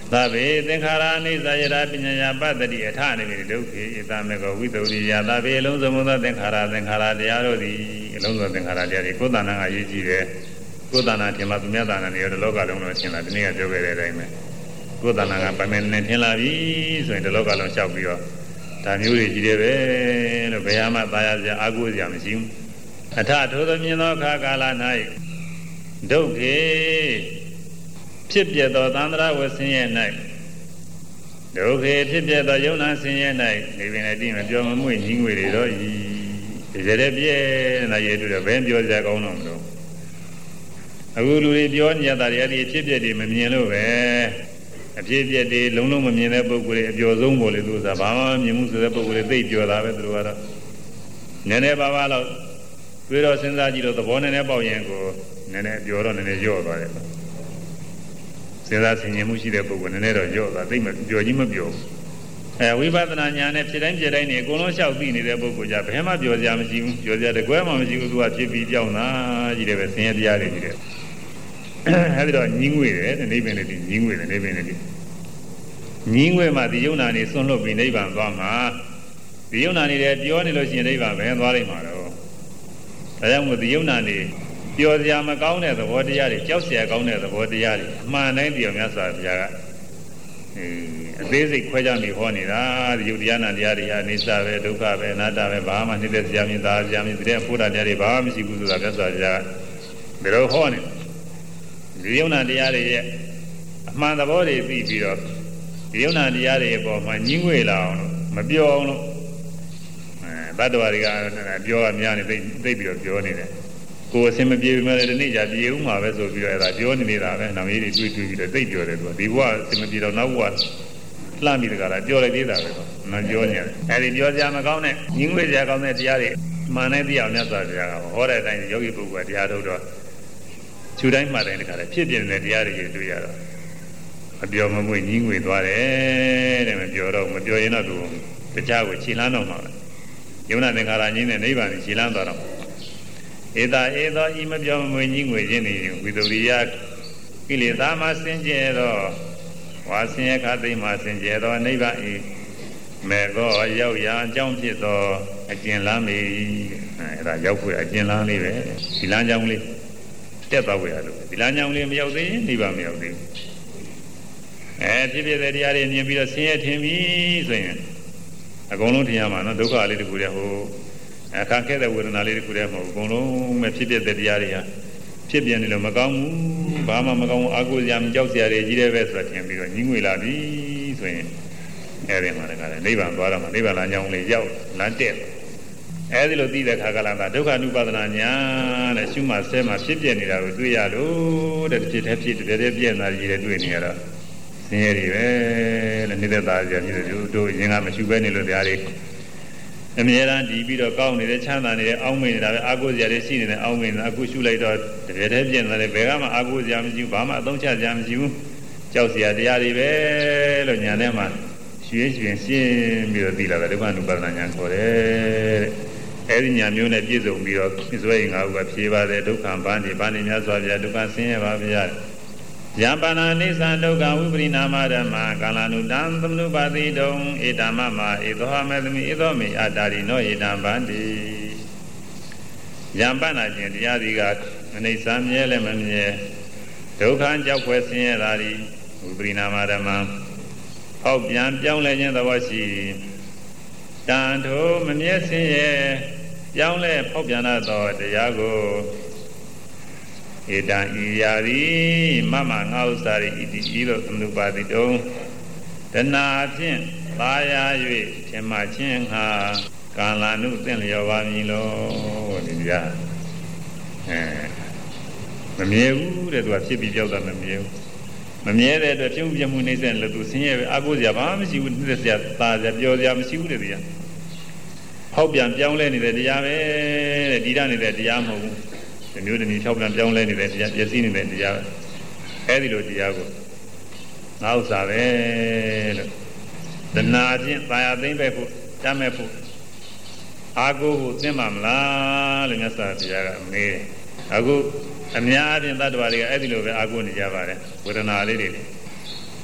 သာဘေသင်္ခါရအိသယရာပညာယပတ္တိအထနိမိဒုက္ခေဣတမေကောဝိတ္တုရိယသာဘေအလုံးစုံသောသင်္ခါရသင်္ခါရတရားတို့သည်အလုံးစုံသင်္ခါရတရားတွေကိုယ်တဏ္ဍာကရေးကြည့်တယ်ကိုယ်တဏ္ဍာထင်မှသူများတဏ္ဍာတွေရောလောကလုံးလုံးထင်လာဒီနေ့ကပြောခဲ့တဲ့အတိုင်းပဲကိုယ်တဏ္ဍာကပမေနဲ့ထင်လာပြီဆိုရင်ဒီလောကလုံးလျှောက်ပြီးတော့ဒါမျိုးတွေကြီးတယ်ပဲလို့ဘယ်ဟာမှသာယာစရာအာကိုးစရာမရှိဘူးအထထိုသောမြင်သောအခါကာလ၌ဒုက္ခေဖြစ်ပြသောသန္တရာဝဆင်းရဲ၌ဒုက္ခေဖြစ်ပြသောယုံနာဆင်းရဲ၌နေပင်လည်းတိမပြောမမွေ့ညီငွေတွေတော့ဤဒီစတဲ့ပြည့်နာရည်တူတယ်ဘယ်ပြောစရာကောင်းတော့မလို့အခုလူတွေပြောနေကြတာတွေအဲ့ဒီဖြစ်ပြတွေမမြင်လို့ပဲအဖြစ်ပြတွေလုံးလုံးမမြင်တဲ့ပုဂ္ဂိုလ်တွေအပျော်ဆုံးပေါ်လေသူစားဘာမှမမြင်ဘူးဆိုတဲ့ပုဂ္ဂိုလ်တွေသိပျော်တာပဲသူတို့ကတော့နည်းနည်းပါးပါးတော့တွေးတော့စဉ်းစားကြည့်တော့သဘောနည်းနည်းပေါက်ရင်ကိုနည်းနည်းပျော်တော့နည်းနည်းရော့သွားတယ်စဉ်းစားဆင်ခြင်မှုရှိတဲ့ပုဂ္ဂိုလ်နည်းနည်းတော့ရော့သွားသိမပျော်ကြီးမပျော်အဲဝိပဿနာဉာဏ်နဲ့ဖြစ်တိုင်းဖြစ်တိုင်းနေအကုန်လုံးလျှောက်သိနေတဲ့ပုဂ္ဂိုလ်ကြဘယ်မှပျော်စရာမရှိဘူးပျော်စရာတကွဲမှမရှိဘူးသူကဖြစ်ပြီးကြောက်တာကြီးတယ်ပဲဆင်းရဲတရားတွေကြီးတယ်အဲဒီတော့ညီးငွေတယ်နိဗ္ဗာန်နဲ့ညီးငွေတယ်နိဗ္ဗာန်နဲ့ညီးငွေမှဒီယုံနာနေဆွန့်လွတ်ပြီးနိဗ္ဗာန်သွားမှာဒီယုံနာနေတယ်ပြောနေလို့ရှိရင်နိဗ္ဗာန်ပဲသွားလိုက်မှာတော့ဒါကြောင့်မို့ဒီယုံနာနေပျော်စရာမကောင်းတဲ့သဘောတရားတွေကြောက်စရာကောင်းတဲ့သဘောတရားတွေအမှန်တိုင်းတရားများစွာဘုရားကအသေးစိတ်ခွဲခြားပြီးဟောနေတာဒီယုတ်တရားနာတရားတွေဟာအိသပဲဒုက္ခပဲအနတ္တပဲဘာမှနှိမ့်သက်စရာမြင်သာစရာမြင်တဲ့ဘုရားတရားတွေဘာမှမရှိဘူးဆိုတာမြတ်စွာဘုရားကဒါတော့ဟောနေဒီယုံနာတရားတွေရဲ့အမှန်သဘောတွေသိပြီးတော့ဒီယုံနာတရားတွေအပေါ်မှာညှင်းငွေလာအောင်လို့မပြောအောင်လို့အဲတတ္တဝါတွေကပြောရများနေသိသိပြီးတော့ပြောနေတယ်ကိုယ်အစင်မပြေမှလည်းဒီနေ့ကျပြေဦးမှာပဲဆိုပြီးတော့အဲဒါပြောနေနေတာပဲနောက်ကြီးတွေတွေ့တွေ့ပြီးတော့သိပြောတယ်သူကဒီဘဝအစင်မပြေတော့နောက်ဘဝလှမ်းပြီးတကလားပြောလိုက်သေးတာပဲတော့နော်ပြောနေတယ်အဲဒီပြောကြမကောင်းတဲ့ညှင်းငွေကြကောင်းတဲ့တရားတွေမှန်တဲ့တရားမြတ်စွာဘုရားကဟောတဲ့အတိုင်းယောဂီပုဂ္ဂိုလ်ကတရားထုတ်တော့ခြူတိုင်းမှတိုင်းတခါလဲဖြစ်ပြနေတဲ့တရားတွေတွေ့ရတော့မပြောမမွေ့ညင်းငွေသွားတယ်တဲ့မပြောတော့မပြောရင်တော့သူတရားကိုခြေလမ်းတော့မှာပဲယုံနာသင်္ခါရညင်းတဲ့နိဗ္ဗာန်ကိုခြေလမ်းသွားတော့ဧတာဧသောဤမပြောမမွေ့ညင်းငွေခြင်းနေဝိတ္တရိယကိလေသာမှစင်ကြယ်သောဝါဆင်းရဲခသိမှစင်ကြယ်သောနိဗ္ဗာန်ဤမေသောရောက်ရာအကြောင်းဖြစ်သောအကျဉ်းလမ်းမေအဲဒါရောက်ဖို့အကျဉ်းလမ်းလေးပဲဒီလမ်းကြောင်းလေးတက်သွားဖို့ရလို့ဒီလမ်းကြောင်းလေးမရောက်သေးရင်နိဗ္ဗာန်မရောက်သေးဘူးအဲဖြစ်ဖြစ်တဲ့တရားတွေမြင်ပြီးတော့ဆင်းရဲထင်ပြီဆိုရင်အကုန်လုံးထင်ရမှာနော်ဒုက္ခလေးတခုတည်းဟိုအခါခဲ့တဲ့ဝေဒနာလေးတခုတည်းမဟုတ်ဘူးအကုန်လုံးပဲဖြစ်ဖြစ်တဲ့တရားတွေဟာဖြစ်ပြနေလို့မကောင်းဘူးဘာမှမကောင်းဘူးအာကိုစရာမကြောက်စရာတွေကြီးတယ်ပဲဆိုတာထင်ပြီးတော့ညှင်းငွေလာပြီဆိုရင်အဲဒီမှာလည်းနိဗ္ဗာန်သွားတော့မှနိဗ္ဗာန်လမ်းကြောင်းလေးရောက်လမ်းတက်အဲဒီလိုသိတဲ့ခါကလာတာဒုက္ခ ानु ပါဒနာညာတဲ့ရှုမှဆဲမှဖြစ်ပြနေတာကိုတွေ့ရလို့တဲ့ဖြစ်တဲ့ဖြစ်တဲ့တဲ့ပြည့်နေတာကြီးတွေတွေ့နေရတော့ဆင်းရဲတွေပဲတဲ့နေတဲ့သားကြမျိုးတို့တို့ရင်ကမရှိဘဲနေလို့တရားတွေအမြဲတမ်းဒီပြီးတော့ကောင်းနေတဲ့ချမ်းသာနေတဲ့အောင်းမိနေတာပဲအာကိုစရာတွေရှိနေတဲ့အောင်းမိနေတာအခုရှုလိုက်တော့တကယ်တည်းပြည့်နေတာလေဘယ်ကမှအာကိုစရာမရှိဘူးဘာမှအသုံးချစရာမရှိဘူးကြောက်စရာတရားတွေပဲလို့ညာထဲမှာရွှေရွှင်ရှင်းပြီးတော့သိလာတယ်ဒုက္ခ ानु ပါဒနာညာခေါ်တယ်တဲ့အဲဒီညာမျိုးနဲ့ပြည့်စုံပြီးတော့ပြည့်စုံရင်ငါ့ဘုရားဖြေပါတယ်ဒုက္ခဘာနေဘာနေများစွာဗျာဒုက္ခဆင်းရဲပါဗျာယံပါဏာနိစ္စဒုက္ခဝိပရိနာမဓမ္မာကာလ ानु တံသမနုပါတိတုံဧတမမဧသောမေသမိဧသောမေအတာရိနောဧတံဗန္တိယံပါဏာခြင်းတရားဒီကအနိစ္စမြဲလည်းမမြဲဒုက္ခကြောက်ွယ်ဆင်းရဲတာဒီဝိပရိနာမဓမ္မာဟောက်ပြန်ပြောင်းလဲခြင်းသဘောရှိတန်ထိုမမြဲဆင်းရဲပြောင်းလဲဖောက်ပြန်သောတရားကိုဧတံဤယာတိမမငါဥစ္စာရိဣတိဤသို့သမုပါတိတုံတဏှာဖြင့်သာယာ၍ထင်မှချင်းဟာကာလ ानु သင်လျော်ပါမည်လောဒီပြအဲမမြဲဘူးတဲ့သူကဖြစ်ပြီးကြောက်တာမမြဲဘူးမမြဲတဲ့အတွက်ပြုံးပြမှုနှိမ့်ဆက်လို့သူဆင်းရဲပဲအာကိုစရာဘာမှမရှိဘူးနှိမ့်ဆက်စရာသာစရာပျော်စရာမရှိဘူးတဲ့တရားဟောက်ပြန်ပြောင်းလဲနေတဲ့တရားပဲတဲ့ဒီရနေတဲ့တရားမဟုတ်ဘူးဒီမျိုးတည်းဖြောက်ပြန်ပြောင်းလဲနေတဲ့တရားပြည့်စည်နေတဲ့တရားအဲဒီလိုတရားကိုငါဥစ္စာပဲလို့တဏှာချင်းသာယာသိမ့်ပဲဖို့တတ်မဲ့ဖို့အာကိုကိုသိမှမလားလို့မြတ်စွာဘုရားကမေးတယ်အခုအများအပြားသတ္တဝါတွေကအဲ့ဒီလိုပဲအာကိုနေကြပါတယ်ဝေဒနာလေးတွေ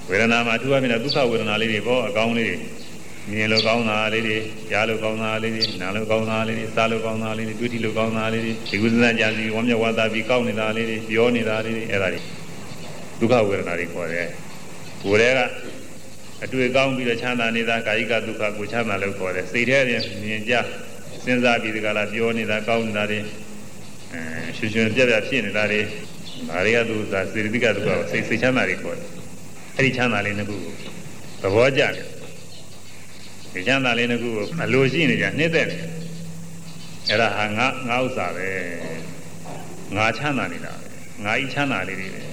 ဝေဒနာမှာသူကပြင်ဒုက္ခဝေဒနာလေးတွေပေါ့အကောင်းလေးတွေမြင်လို့ကောင်းတာလေးတွေကြားလို့ကောင်းတာလေးတွေနားလို့ကောင်းတာလေးတွေစားလို့ကောင်းတာလေးတွေတွေ့ထိလို့ကောင်းတာလေးတွေဒီကုသနာကြာစီဝမ်းမြောက်ဝါသာပြီးကောင်းနေတာလေးတွေပြောနေတာလေးတွေအဲ့ဒါတွေဒုက္ခဝေဒနာတွေခေါ်တယ်ကိုယ်တည်းကအတွေ့ကောင်းပြီးတော့ချမ်းသာနေတာကာယကဒုက္ခကိုချမ်းသာလို့ခေါ်တယ်စိတ်ထဲရင်မြင်ကြစဉ်းစားပြီးဒီကလာပြောနေတာကောင်းနေတာတွေအဲရှင်ရှင်ပြပြဖြစ်နေတာတွေဒါတွေကသူကစေတသိက်ကဒုက္ခကိုစိတ်စိတ်ချမ်းသာတွေခေါ်တယ်အဲ့ဒီချမ်းသာလေးနှစ်ခုကိုသဘောကျတယ်ဒီချမ်းသာလေးတစ်ခုကိုအလိုရှိနေကြနှိမ့်သက်တယ်အဲ့ဒါဟာငါငါဥစ္စာပဲငါချမ်းသာနေတာပဲငါဤချမ်းသာလေးတွေပဲ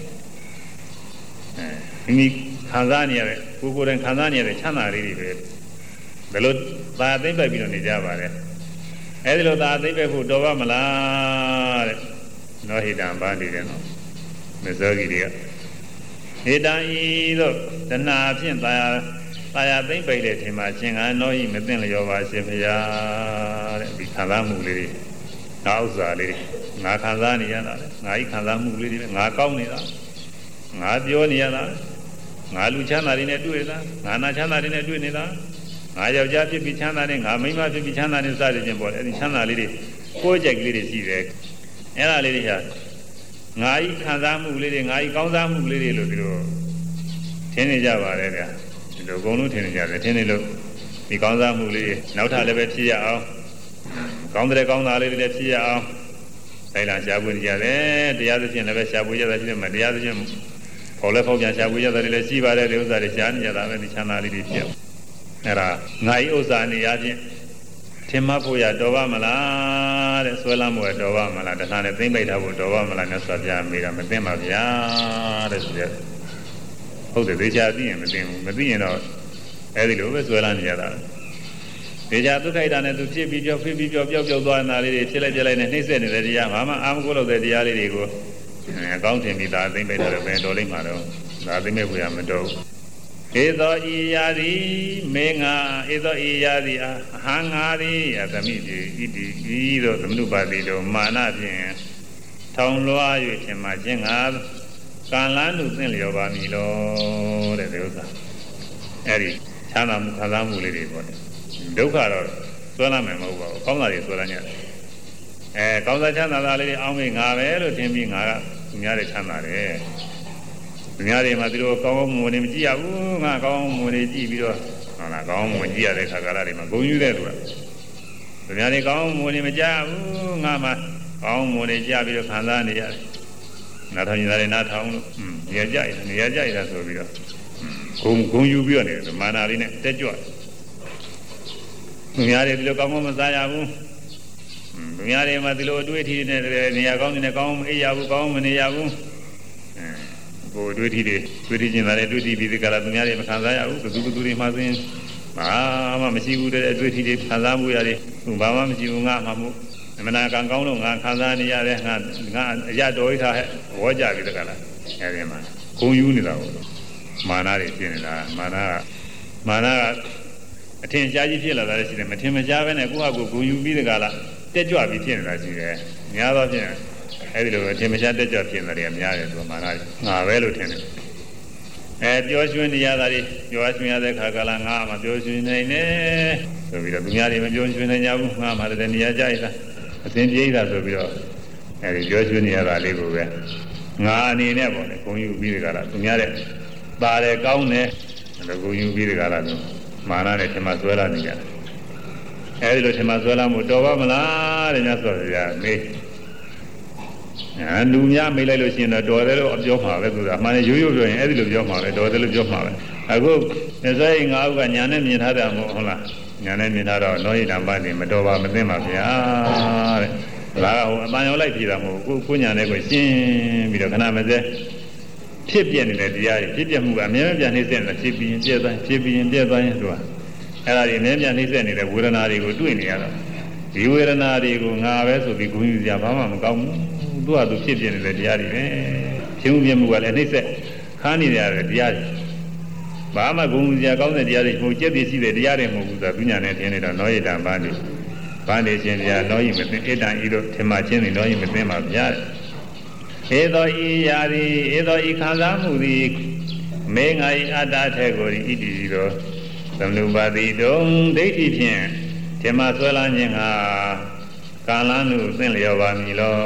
အဲမိမိခံစားနေရတဲ့ကိုယ်ကိုယ်တိုင်ခံစားနေရတဲ့ချမ်းသာလေးတွေပဲဘယ်လိုသာသိမ့်ပိုက်ပြီးတော့နေကြပါလဲအဲ့ဒီလိုသာသိမ့်ပိုက်ဖို့တော်ပါမလားတဲ့နောဟိတံဗာနေတယ်နော်မဇောဂီတွေကဟိတံဤသို့တဏှာဖြင့်သာယာသာယာသိမ့်ပိတ်တဲ့ထင်မှာရှင်ကနောဤမသိလျောပါရှင်ဖရာတဲ့ဒီခံစားမှုလေးတွေငါဥစ္စာလေးတွေငါခံစားနေရတာလေငါဤခံစားမှုလေးတွေငါကောင်းနေတာငါပြောနေရတာငါလူချမ်းသာတွေနဲ့တွေ့နေတာငါနာချမ်းသာတွေနဲ့တွေ့နေတာငါယောက်ျားဖြစ်ပြီးချမ်းသာနေငါမိန်းမဖြစ်ပြီးချမ်းသာနေစသည်ဖြင့်ပေါ့လေအဲဒီချမ်းသာလေးတွေကိုယ်ကြိုက်ကလေးတွေရှိတယ်အဲ့ဒါလေးတွေဟာငါဤခံစားမှုလေးတွေငါဤကောင်းစားမှုလေးတွေလို့ဒီလိုထင်နေကြပါတယ်ဗျာဒီလိုအကုန်လုံးထင်နေကြတယ်ထင်နေလို့ဒီကောင်းစားမှုလေးနောက်ထပ်လည်းပဲဖြစ်ရအောင်ကောင်းတဲ့ကောင်းသားလေးတွေလည်းဖြစ်ရအောင်ဆိုင်လာရှားပွေကြတယ်တရားသဖြင့်လည်းပဲရှားပွေကြတာရှိတယ်မတရားသဖြင့်ပေါ်လဲဖောက်ပြန်ရှားပွေကြတာလည်းရှိပါတယ်ဒီဥစ္စာတွေရှားနေကြတာပဲဒီချမ်းသာလေးတွေဖြစ်အဲ့ဒါငါဤဥစ္စာနေရာချင်းထင်မှတ်ဖို့ရတော်ပါမလားတဲ့ဆွဲလမ်းဖို့ရတော်ပါမလားတခါနဲ့သိမ့်ပိတ်ထားဖို့တော်ပါမလားမြတ်စွာဘုရားမိတာမသိပါဗျာတဲ့ဆိုရဟုတ်တယ်ဒေချာသိရင်မသိဘူးမသိရင်တော့အဲ့ဒီလိုပဲဆွဲလမ်းနေကြတာဒေချာသုခိုက်တာနဲ့သူဖြစ်ပြီးပြောဖြစ်ပြီးပြောပျောက်ပျောက်သွားနေတာလေးတွေဖြစ်လိုက်ပြလိုက်နဲ့နှိမ့်ဆက်နေတဲ့တရားဘာမှအာမကိုလို့တဲ့တရားလေးတွေကိုအကောင်းထင်ပြီးသားသိမ့်ပိတ်ထားတယ်ဘယ်တော်လိမ့်မှာတော့ဒါသိမ့်မဲ့ဖို့ရမတော်ဧသောဤယာတိမေငါဧသောဤယာတိအဟံငါတိအသမိတိဣတိဤသို့သမနုပါတိတို့မာနဖြင့်ထောင်လွှား၍ထင်မှခြင်းငါကံလန်းသူသင်လျော်ပါမည်လို့တဲ့ဒီဥစ္စာအဲ့ဒီချမ်းသာမှုခံစားမှုလေးတွေပေါ့ဒုက္ခတော့ဆွဲလာမယ်မဟုတ်ပါဘူးကောင်းတာတွေဆွဲလာညတယ်အဲကောင်းစားချမ်းသာတာလေးတွေအောင်းမေးငါပဲလို့ထင်ပြီးငါကသူများတွေချမ်းသာတယ်သူများတွေမှာသူတို့ကောင်းကောင်းမွန်နေမကြည့်ရဘူးငါကောင်းကောင်းမွန်နေကြည့်ပြီးတော့ဟုတ်လားကောင်းကောင်းမွန်ကြည့်ရတဲ့ခါကာလတွေမှာဂုဏ်ယူတဲ့သူကသူများတွေကောင်းကောင်းမွန်နေမကြဘူးငါမှကောင်းကောင်းမွန်နေကြပြီးတော့ခံစားနေရတယ်နားထောင်နေတာလည်းနားထောင်လို့နေရာကြိုက်နေရာကြိုက်တာဆိုပြီးတော့ဂုံဂုံယူပြီးတော့နေတယ်မာနာလေးနဲ့တက်ကြွသူများတွေဒီလိုကောင်းကောင်းမစားရဘူးသူများတွေမှာဒီလိုအတွေ့အထိနဲ့နေရာကောင်းနေကောင်းမအေးရဘူးကောင်းမနေရဘူးကိုအတွေ့အထိတွေတွေ့ထိကျင်တာလည်းတွေ့ထိပြီးဒီကလာသူများတွေမခံစားရဘူးဘယ်သူဘယ်သူတွေမှဆိုရင်ဘာမှမရှိဘူးတဲ့အတွေ့အထိတွေခံစားမှုရတယ်သူဘာမှမရှိဘူးငါမှမဟုတ်အမနာကံကောင်းလို့ငါခံစားနေရတယ်ငါငါအရတော်ရထားဟဲ့ဝေါ်ကြပြီတကလားအဲဒီမှာဂုံယူနေတာဟုတ်မာနတွေဖြစ်နေတာမာနကမာနကအထင်ရှားကြီးဖြစ်လာတာလည်းရှိတယ်မထင်မရှားပဲနဲ့ကိုယ့်ဟာကိုယ်ဂုံယူပြီးတကလားတက်ကြွပြီးဖြစ်နေတာရှိတယ်များသောဖြင့်အဲဒီလိုအထင်မရှားတက်ကြွဖြစ်နေတယ်များတယ်သူမာနငါပဲလို့ထင်တယ်အဲပျော်ရွှင်နေရတာတွေပျော်ရွှင်ရတဲ့ခါကလာငါမှပျော်ရွှင်နေနေဆိုပြီးတော့သူများတွေမပျော်ရွှင်နိုင်ကြဘူးငါမှလည်းနေရာကြိုက်တာအစဉ်ပြေးတာဆိုပြီးတော့အဲဒီပျော်ရွှင်နေရတာလေးကိုပဲငါအနေနဲ့ပေါ့လေဂုဏ်ယူပြီးတကလားသူများတဲ့ပါတယ်ကောင်းတယ်ဂုဏ်ယူပြီးတကလားသူမာနနဲ့ထင်မှဆွဲလာနေကြတယ်အဲဒီလိုထင်မှဆွဲလာမှုတော်ပါမလားတဲ့ညဆိုရမေးအဲလူများမေးလိုက်လို့ရှိရင်တော့တော်တယ်လို့အပြောမှာပဲဆိုတာအမှန်ရိုးရိုးပြောရင်အဲဒီလိုပြောမှာပဲတော်တယ်လို့ပြောမှာပဲအခုနေစေငါးဦးကညာနဲ့မြင်ထားတာမဟုတ်ဟုတ်လားညာနဲ့မြင်ထားတော့နောဟိတံပတိမတော်ပါမသိပါဗျာတဲ့ဒါကဟိုအပန်ရောလိုက်ပြည်တာမဟုတ်ကိုကိုညာနဲ့ကိုရှင်းပြီးတော့ခဏမစဲဖြစ်ပြနေတဲ့တရားတွေဖြစ်ပြမှုကအမြဲတမ်းနှိမ့်ဆက်နေတာဖြစ်ပြီးရင်ပြည့်သွားဖြစ်ပြီးရင်ပြည့်သွားရင်ဆိုတာအဲ့ဒါတွေအမြဲတမ်းနှိမ့်ဆက်နေတဲ့ဝေဒနာတွေကိုတွေ့နေရတော့ဒီဝေဒနာတွေကိုငါပဲဆိုပြီးဂုဏ်ယူကြဘာမှမကောင်းဘူးသူ့ဟာသူဖြစ်ပြနေတဲ့တရားတွေပဲဖြစ်မှုပြမှုကလည်းနှိမ့်ဆက်ခါနေရတဲ့တရားတွေဘာမှဂုဏ်ယူကြကောင်းတဲ့တရားတွေဟိုကျက်ပြည့်ရှိတဲ့တရားတွေမဟုတ်ဘူးဆိုတာသူညာနဲ့ထင်နေတော့နောယိတံဘာနေဘာနေခြင်းဗျာနောယိမသိဣတံဤတို့ထင်မှချင်းနေနောယိမသိမှာဗျာဧသောဤယာတိဧသောဤခံစားမှုသည်မေငါဤအတ္တထေကိုဤဣတိသောသမနုပါတိတုံဒိဋ္ဌိဖြင့်ဓမ္မဆွဲလန်းခြင်းကကာလနုသင်လျော်ပါမည်လော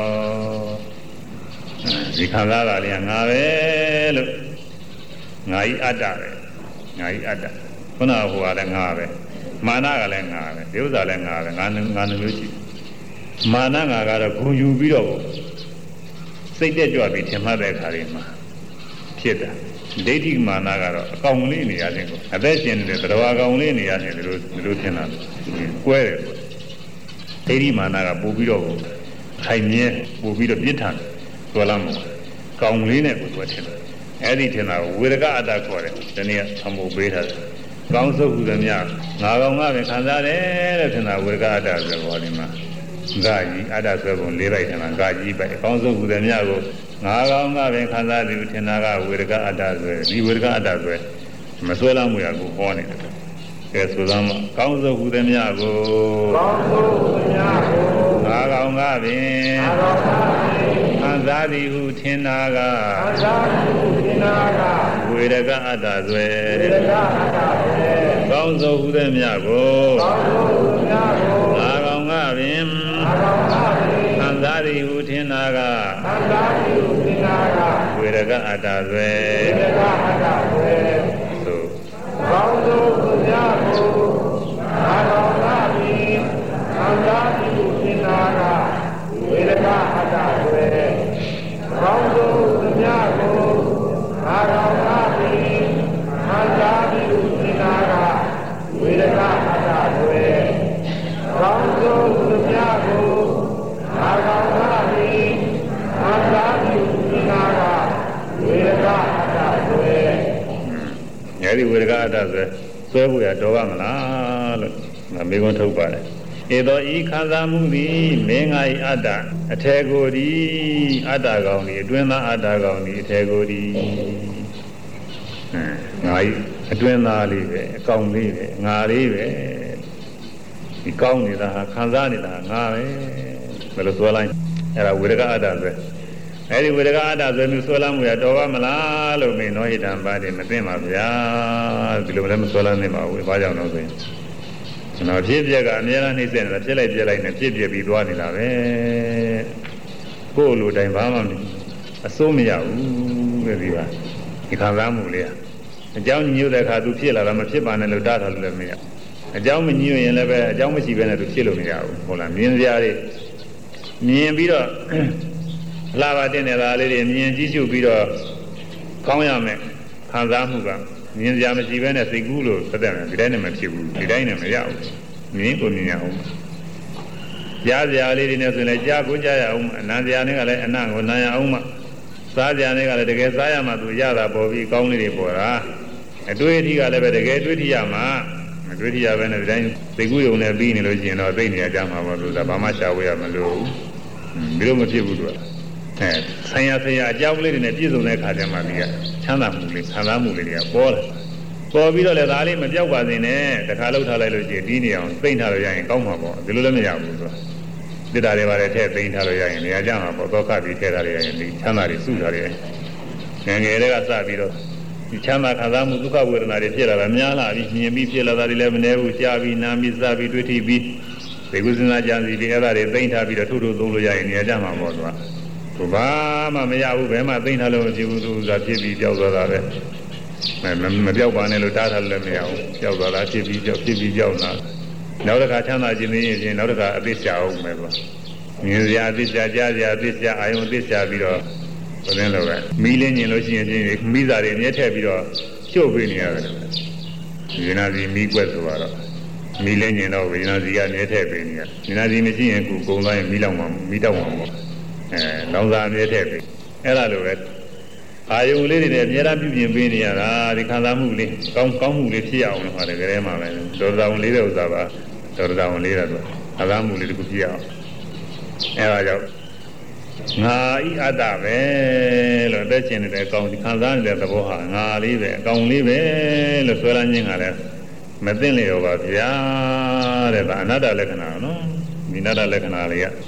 ဒီခံစားတာလေးကငါပဲလို့ငါဤအတ္တပဲငါဤအတ္တခုနကဟိုကလည်းငါပဲမာနကလည်းငါပဲဒီဥစ္စာလည်းငါပဲငါငါမျိုးရှိမာနငါကတော့ဂုဏ်ယူပြီးတော့စိတ်တက်ကြွပြီးထင်မှတ်တဲ့အခါလေးမှာဖြစ်တာဒိဋ္ဌိမာနကတော့အကောင်လေးနေရတယ်ကိုအသက်ရှင်နေတဲ့တရားကောင်လေးနေရတယ်လို့လို့ထင်တာကွဲတယ်ဒိဋ္ဌိမာနကပို့ပြီးတော့ခိုင်မြဲပို့ပြီးတော့ပြစ်ထန်ဆွဲလာမှာကောင်လေးနဲ့ကိုယ်ထင်တယ်အဲ့ဒီထင်တာဝေဒကအတ္တခေါ်တယ်ဒီနေ့အမှုပေးထားတယ်ကောင်းစုပ်ဟူသည်များငါကောင်ကပဲခံစားတယ်တဲ့ထင်တာဝေဒကအတ္တဆိုတော့ဒီမှာဂါကြီးအတ္တဆွဲပုံလေးလိုက်ထင်တာဂါကြီးပဲကောင်းစုပ်ဟူသည်များကိုငါကောင်ကပဲခံစားသည်ထင်တာကဝေဒကအတ္တဆွဲဒီဝေဒကအတ္တဆွဲမဆွဲလာမှုရကိုဟောနေတယ်ကဲဆိုသမ်းမှာကောင်းစုပ်ဟူသည်များကိုကောင်းစုပ်ဟူသည်များကိုငါကောင်ကပင်ငါကောင်ကပင်ခံစားသည်ဟုထင်တာကခံစားသည်ဟုထင်တာကဝေဒကအတ္တဆွဲဝေဒကအတ္တဆွဲကောင်းစုပ်ဟူသည်များကိုကောင်းစုပ်ဟူသည်များကိုငါကောင်ကပင်ငါကောင်ကပင်ခံစားသည်ဟုထင်တာကခံစားသည်ဟုထင်တာကဝေဒကအတ္တဆွဲဝေဒကအတ္တဆွဲသို့ကောင်းစုပ်ဟူသည်များကိုငါကောင်ကပင်ခံစားသည်ဟုထင်တာကဝေဒကအတ္တဆွဲကောင်းစုပ်ဟူသည်များကိုငါကောင်ကပင်ခံစားသည်ဟုထင်တာကဝေဒကအတ္တဆွဲကောင်းစုပ်ဟူသည်များကိုငါကောင်ကပင်ခံစားသည်ဟုထင်တာကဝေဒကအတ္တဆွဲညဒီဝေဒကအတ္တဆွဲဆွဲဖို့ရတော်ပါမလားလို့ငါမေခွန်းထုတ်ပါတယ်ဧသောဤခံစားမှုသည်မင်းငါ၏အတ္တအထေကိုဒီအတ္တကောင်ဒီအတွင်းသားအတ္တကောင်ဒီအထေကိုဒီငါ၏အတွင်းသားလေးပဲအကောင်လေးပဲငါလေးပဲဒီကောင်းနေတာဟာခံစားနေတာငါပဲဘယ်လိုဆွဲလိုက်အဲ့ဒါဝေဒကအတ္တဆွဲအဲ့ဒီဝေဒကအတ္တဆွဲမျိုးဆွဲလာမှုရတော်ပါမလားလို့မင်းနောဟိတံပါတိမသိပါဗျာဒီလိုလည်းမဆွဲလာနိုင်ပါဘူးဘာကြောင့်လဲဆိုရင်ကျွန်တော်ဖြစ်ပြက်ကအများအားနှိမ့်ဆက်နေတာဖြစ်လိုက်ပြက်လိုက်နဲ့ဖြစ်ပြက်ပြီးသွားနေတာပဲကိုယ်လိုတိုင်းဘာမှမအစိုးမရဘူးတဲ့ဒီပါဒီခံစားမှုလေးကအကြောင်းညို့တဲ့အခါသူဖြစ်လာတာမဖြစ်ပါနဲ့လို့တားထားလို့လည်းမရအကြောင်းမညို့ရင်လည်းပဲအကြောင်းမရှိဘဲနဲ့သူဖြစ်လို့မရဘူးဟုတ်လားမြင်စရာလေးမြင်ပြီးတော့လာပါတဲ့နေတာလေးတွေမြင်ကြည့်ရှုပြီးတော့ကောင်းရမယ်ခံစားမှုကမြင်စရာမရှိဘဲနဲ့စိတ်ကူးလို့သက်သက်ဒီတိုင်းနဲ့မဖြစ်ဘူးဒီတိုင်းနဲ့မရဘူးမြင်ကိုမြင်ရအောင်ကြားစရာလေးတွေနဲ့ဆိုရင်လည်းကြားကိုကြားရအောင်အနံစရာတွေကလည်းအနံကိုနားရအောင်မှစားစရာတွေကလည်းတကယ်စားရမှသူရတာပေါ်ပြီးကောင်းလေးတွေပေါ်တာအတွေ့အထိကလည်းပဲတကယ်တွေ့ထိရမှာမတွေ့ထိရဘဲနဲ့ဒီတိုင်းစိတ်ကူးယုံနဲ့ပြီးနေလို့ရှိရင်တော့သိနေရကြမှာပေါ့လို့သာဘာမှရှာဝေးရမလို့ဒီလိုမဖြစ်ဘူးသူကအဲဆိုင်ရဆိုင်ရအကြောင်းလေးတွေနဲ့ပြည့်စုံတဲ့ခါကျမှဒီကချမ်းသာမှုလေးခံစားမှုလေးတွေကပေါ်လာပေါ်ပြီးတော့လည်းဒါလေးမပြောက်ပါစေနဲ့တခါလောက်ထားလိုက်လို့ရှိရင်ဒီနေအောင်သိမ့်ထားလို့ရရင်ကောင်းမှာပေါ့ဒီလိုလည်းမရဘူးသူကတိတာတွေပါလေထည့်သိမ့်ထားလို့ရရင်နေရာကျမှာပေါ့တော့ခပြီးထည့်ထားလို့ရရင်ဒီချမ်းသာတွေစုထားတယ်ငယ်ငယ်တွေကစပြီးတော့ဒီချမ်းသာခံစားမှုဒုက္ခဝေဒနာတွေဖြစ်လာတာများလာပြီးမြင်ပြီးဖြစ်လာတာတွေလည်းမနှဲဘူးကြားပြီးနားပြီးစားပြီးတွေ့ထိပြီးဒီကုသနာကြံစီတွေအဲ့ဒါတွေသိမ့်ထားပြီးတော့ထုထုသုံးလို့ရရင်နေရာကျမှာပေါ့သူကသူဘာမှမရဘူးဘယ်မှသိမ့်ထားလို့မရှိဘူးသူကဖြစ်ပြီးကြောက်သွားတာပဲမပြောက်ပါနဲ့လို့တားထားလို့လည်းမရဘူးကြောက်သွားတာဖြစ်ပြီးကြောက်ဖြစ်ပြီးကြောက်တာနောက်တစ်ခါချမ်းသာခြင်းသိရင်နောက်တစ်ခါအသိရှာအောင်မယ်ကွာမြင်စရာအသိရှာကြားစရာအသိရှာအာယုံအသိရှာပြီးတော့ဘယ်လိုလဲပဲမီးလင်းကျင်လို့ရှိရင်ချင်းမိသားတွေမြဲထည့်ပြီးတော့ကျုပ်ပေးနေရတယ်ဝိညာဉ်စီမီးကွက်ဆိုတော့မီးလင်းကျင်တော့ဝိညာဉ်စီကမြဲထည့်ပေးနေရဝိညာဉ်စီမရှိရင်ကိုကုံသွားရင်မီးလောင်မှာမီးတောက်မှာပေါ့အဲလောင်စာမြဲထည့်ပေးအဲ့ဒါလိုပဲအာယုံလေးတွေနဲ့အများအားပြုပြင်ပေးနေရတာဒီခံစားမှုလေးကောင်းကောင်းမှုလေးဖြစ်အောင်လို့ဟာတယ်ကြဲမှာပဲဒေါ်တော်လေးတဲ့ဥစ္စာပါဒေါ်တော်လေးတာဆိုခံစားမှုလေးတစ်ခုဖြစ်အောင်အဲဒါကြောင့်ငါဤအတ္တပဲလို့အသက်ရှင်နေတဲ့အကောင်ဒီခံစားနေတဲ့သဘောဟာငါလေးပဲအကောင်လေးပဲလို့ဆွဲလန်းခြင်းကလည်းမသိလျော်ပါဗျာတဲ့ဒါအနတ္တလက္ခဏာနော်ဒီအနတ္တလက္ခဏာလေးက အရေးကြီးတယ်သူကအနတ္တဝိရိဒဘောအနတ္တဝိရိဒဘောဆိုတာကငါသည်အကောင်လေးပဲအကောင်လေးပဲလို့ဆွဲလန်းခြင်းကလည်းမသိလျော်ပါဗျာတဲ့ဒါအနတ္တလက္ခဏာနော်ဒီအနတ္တလက္ခဏာလေးကအရေးကြီးတယ်သူကအနတ္တဝိရိဒဘောဆိုတာကငါသည်အကောင်လေးပဲအကောင်လေးပဲလို့ဆွဲလန်းခြင်းကလည်းမသိလျော်ပါဗျာတဲ့ဒါအနတ္တလက္ခဏာနော်ဒီအနတ္တလက္ခဏာလေးကအရေးကြီးတယ်သူက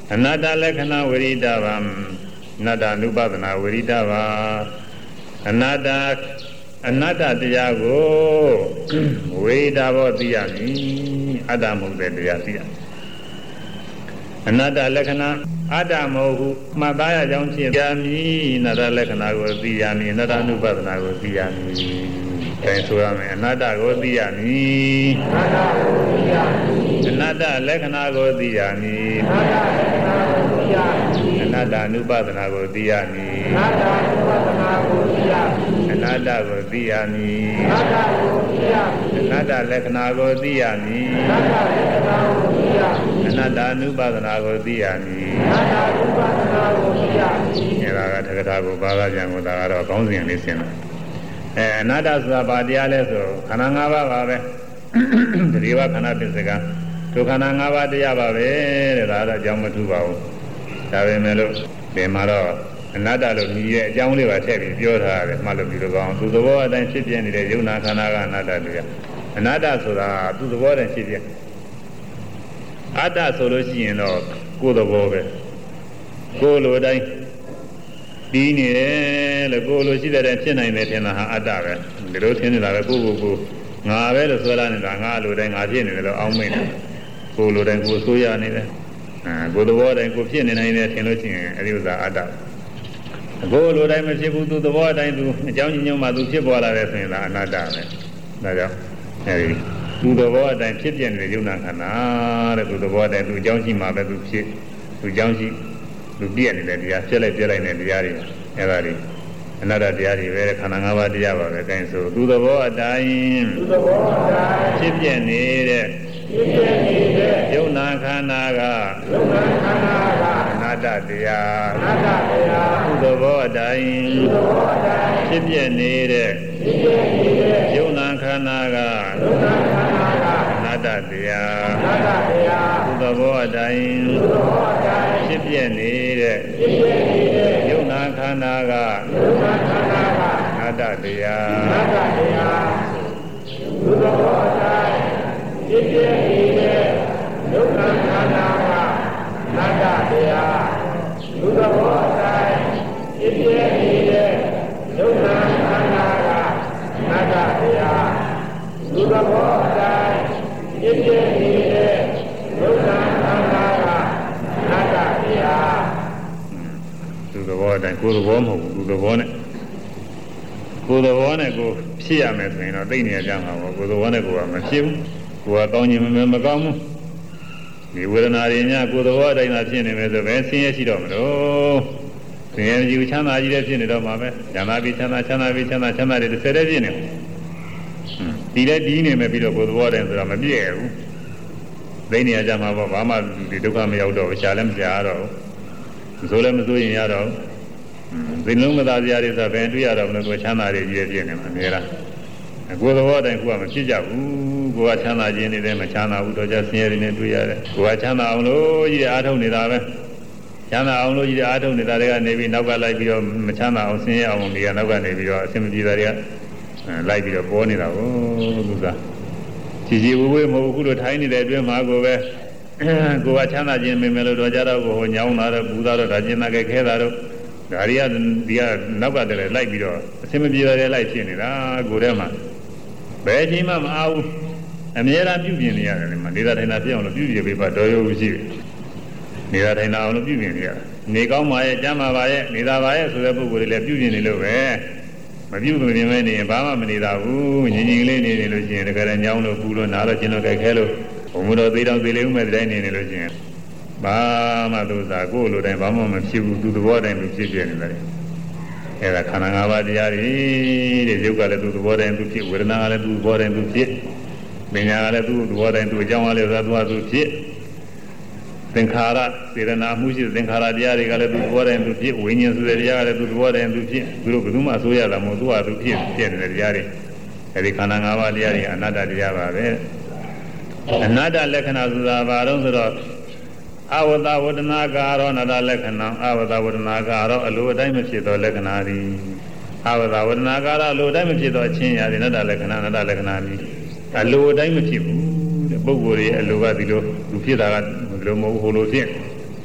အနတ္တလက္ခဏာဝိရိဒဗံအနတ္တ ानु ပဒနာဝိရိဒဗံအနတ္တအနတ္တတရားကိုဝိရိဒဘောသိရမည်အတ္တမဟုတ်တဲ့တရားသိရအနတ္တလက္ခဏာအတ္တမဟုတ်ဟုမှတ်သားရကြောင်းဖြစ်ပြမည်အနတ္တလက္ခဏာကိုသိရမည်အနတ္တ ानु ပဒနာကိုသိရမည်အဲဆိုရမယ်အနတ္တကိုသိရမည်အနတ္တကိုသိရမည်အနတ္တလက္ခဏာကိုသိရမည်အနတ္တလက္ခဏာကိုသိရမည်အနတ္တ ानु ပဒနာကိုသိရမည်အနတ္တ ानु ပဒနာကိုသိရမည်အနတ္တကိုသိရမည်အနတ္တကိုသိရမည်အနတ္တလက္ခဏာကိုသိရမည်အနတ္တလက္ခဏာကိုသိရမည်အနတ္တ ानु ပဒနာကိုသိရမည်အနတ္တ ानु ပဒနာကိုသိရမည်အဲဒါကထကထာကိုဘာသာပြန်ကိုဒါကတော့ကောင်းစဉ်လေးဆင်းတယ်အဲအနတ္တဆိုတာဘာတရားလဲဆိုခန္ဓာ၅ပါးပါပဲဒီဝခန္ဓာပစ္စကဒုက္ခနာ၅ပါးတရားပါပဲတဲ့ဒါတော့အကြောင်းမထူပါဘူးဒါပဲမဲ့လို့ဒီမှာတော့အနတ္တလို့မြည်ရဲ့အကြောင်းလေးပါထည့်ပြီးပြောထားရတယ်မှတ်လို့ပြီးတော့ကောင်းသူသဘောအတိုင်းဖြစ်ပြနေတဲ့ယုံနာခန္ဓာကအနတ္တတရားအနတ္တဆိုတာသူသဘောတည်းဖြစ်ပြအတ္တဆိုလို့ရှိရင်တော့ကိုယ်သဘောပဲကိုယ်လိုတိုင်းပြီးနေတယ်လို့ကိုယ်လိုရှိတဲ့ဖြစ်နိုင်တယ်ထင်တာဟာအတ္တပဲဒီလိုထင်နေတာပဲကိုယ့်ကိုယ်ကိုငါပဲလို့ဆိုရနေတာငါလိုတိုင်းငါဖြစ်နေတယ်လို့အောင်းမိနေတယ်ကိုယ်လိုတိုင်းကိုယ်ဆိုရနေတယ်အဲကိုယ်သဘောတိုင်းကိုဖြစ်နေနိုင်တယ်ထင်လို့ရှိရင်အဲဒီဥစ္စာအတ္တကိုယ်လိုတိုင်းမဖြစ်ဘူးသူသဘောတိုင်းသူအကြောင်းညွှန်မှသူဖြစ်ပေါ်လာတယ်ဆိုရင်ဒါအနတ္တပဲဒါကြောင့်အဲဒီသူသဘောအတိုင်းဖြစ်ပြနေတဲ့ယုံနာခန္ဓာတဲ့သူသဘောတိုင်းသူအကြောင်းရှိမှပဲသူဖြစ်သူအကြောင်းရှိသူပြည့်နေတဲ့တရားဖြစ်လိုက်ပြလိုက်နေတဲ့တရားတွေအဲဒါတွေအနတ္တတရားတွေပဲခန္ဓာ၅ပါးတရားပါပဲအဲဒါဆိုသူသဘောအတိုင်းသူသဘောအတိုင်းဖြစ်ပြနေတဲ့ဖြစ်ပြနေတဲ့ယုံနာခန္ဓာကယုံနာခန္ဓာကအနတ္တတရားအနတ္တတရားသူသဘောအတိုင်းသူသဘောအတိုင်းဖြစ်ပြနေတဲ့ဖြစ်ပြနေတဲ့ယုံနာခန္ဓာကယုံနာခန္ဓာကအနတ္တတရားအနတ္တတရားသူသဘောအတိုင်းသူသဘောအတိုင်းဖြစ်ပြနေတဲ့ဖြစ်ပြနေတဲ့ယုံနာခန္ဓာကယုံနာခန္ဓာကအနတ္တတရားအနတ္တတရားသူသဘောအတိုင်းဖြစ်ပြနေတဲ့ယုံနာခန္ဓာကအနတ္တတရားသူသဘောအတိုင်းဖြစ်ပြနေတဲ့ယုံနာခန္ဓာကအနတ္တတရားသူသဘောအတိုင်းဖြစ်ပြနေတဲ့ယုံနာခန္ဓာကအနတ္တတရားသူသဘောအတိုင်းကိုယ်သဘောမဟုတ်ဘူးသူသဘောနဲ့ကိုယ်သဘောနဲ့ကိုဖြစ်ရမယ်ဆိုရင်တော့သိနေကြမှာပေါ့ကိုယ်သဘောနဲ့ကိုယ်ကမဖြစ်ဘူးကိုယ်ကကောင်းခြင်းမမကောင်းဘူးဒီဝေဒနာတွေညကိုယ်သဘောအတိုင်းသာဖြစ်နေမယ်ဆိုပဲဆင်းရဲရှိတော့မလို့ဆင်းရဲကြည့်ချမ်းသာကြီးတဲ့ဖြစ်နေတော့မှာပဲဉာဏ်သာပြီးချမ်းသာချမ်းသာပြီးချမ်းသာချမ်းသာတွေတစ်ဆယ်တည်းဖြစ်နေဒီလည်းဒီနေမယ်ပြီးတော့ကိုယ်သဘောတိုင်းဆိုတာမပြည့်ဘူးသိနေကြမှာပေါ့ဘာမှဒီဒုက္ခမရောက်တော့ဘူးရှားလည်းမရှားတော့ဘူးဆိုလည်းမစိုးရင်ရတော့ဒီလုံးမသားစရာတွေဆိုဘယ်တွေ့ရတော့မလို့ကိုယ်ချမ်းသာတွေကြီးပြည့်နေမှာအများလားကိုယ်သဘောတိုင်းကိုယ်ကမဖြစ်ကြဘူးကိုယ်ကချမ်းသာခြင်းနေတယ်မချမ်းသာဘူးတော့ကြဆင်းရဲတွေနဲ့တွေ့ရတယ်ကိုယ်ကချမ်းသာအောင်လို့ကြီးအားထုတ်နေတာပဲချမ်းသာအောင်လို့ကြီးအားထုတ်နေတာတွေကနေပြီးနောက်ကလိုက်ပြီးတော့မချမ်းသာအောင်ဆင်းရဲအောင်နေရနောက်ကနေပြီးတော့အဆင်မပြေတာတွေကလိုက်ပြီးတော့ပေါ်နေတာကိုသူကကြည်ကြည်ဝေးဝေးမဟုတ်ဘူးလို့ထိုင်းနေတဲ့အတွင်းမှာကိုပဲကိုယ်ကချမ်းသာခြင်းမင်းမယ်လို့တော့ကြတော့ကိုဟိုညောင်းလာတော့ဘူးသားတော့ဒါကျင်နာခဲခဲတာတော့ဒါရီကဒီကနောက်ကတည်းကလိုက်ပြီးတော့အဆင်မပြေတာတွေလိုက်ဖြစ်နေတာကိုယ်ထဲမှာဘယ်ချိန်မှမအားဘူးအမြဲတမ်းပြုပြင်နေရတယ်လေမနေတာထိုင်တာပြအောင်လို့ပြုပြင်ပေးပါတော်ရုပ်ရှိတယ်နေတာထိုင်တာအောင်လို့ပြုပြင်နေရတယ်နေကောင်းပါရဲ့ကျမ်းပါပါရဲ့နေတာပါရဲ့ဆိုတဲ့ပုဂ္ဂိုလ်တွေလည်းပြုပြင်နေလို့ပဲမပြုမပြင်မဲနေရင်ဘာမှမနေတာဘူးငြင်းငြင်းလေးနေနေလို့ရှိရင်တကယ်ညောင်းလို့ပူလို့နားလို့ကျင်လို့ကြိုက်ခဲလို့ဘုံမတော်သေးတောင်သေးလေးဦးမဲ့တိုင်းနေနေလို့ရှိရင်ဘာမှသူစားကိုယ်လိုတိုင်းဘာမှမဖြစ်ဘူးသူသဘောတိုင်းသူဖြစ်ပြနေတယ်အဲဒါခန္ဓာ၅ပါးတရားတွေတဲ့ရုပ်ကလည်းသူသဘောတိုင်းသူဖြစ်ဝေဒနာကလည်းသူသဘောတိုင်းသူဖြစ်ပညာကလည်းသူသဘောတိုင်းသူအကြောင်းအရာသာသူဖြစ်သင်္ခါရစေရနာမှုရှိသင်္ခါရတရားတွေကလည်းသူသဘောတိုင်းသူဖြစ်ဝိညာဉ်ဆိုတဲ့တရားကလည်းသူသဘောတိုင်းသူဖြစ်သူတို့ဘယ်သူမှအစိုးရတာမဟုတ်သူကသူဖြစ်ဖြစ်နေတဲ့တရားတွေအဲဒီခန္ဓာ၅ပါးတရားတွေအနတ္တတရားပါပဲအနတ္တလက္ခဏာဆိုတာဘာလို့ဆိုတော့အဝတဝဒနာကာရောအနတ္တလက္ခဏာအဝတဝဒနာကာရောအလိုအတိုင်းမဖြစ်သောလက္ခဏာသည်အဝတဝဒနာကာရောအလိုအတိုင်းမဖြစ်သောအချင်းရာသည်အနတ္တလက္ခဏာအနတ္တလက္ခဏာသည်အလိုအတိုင်းမဖြစ်ဘူးတဲ့ပုဂ္ဂိုလ်ရဲ့အလိုကဒီလိုသူဖြစ်တာကဒီလိုမဟုတ်ဟိုလိုဖြစ်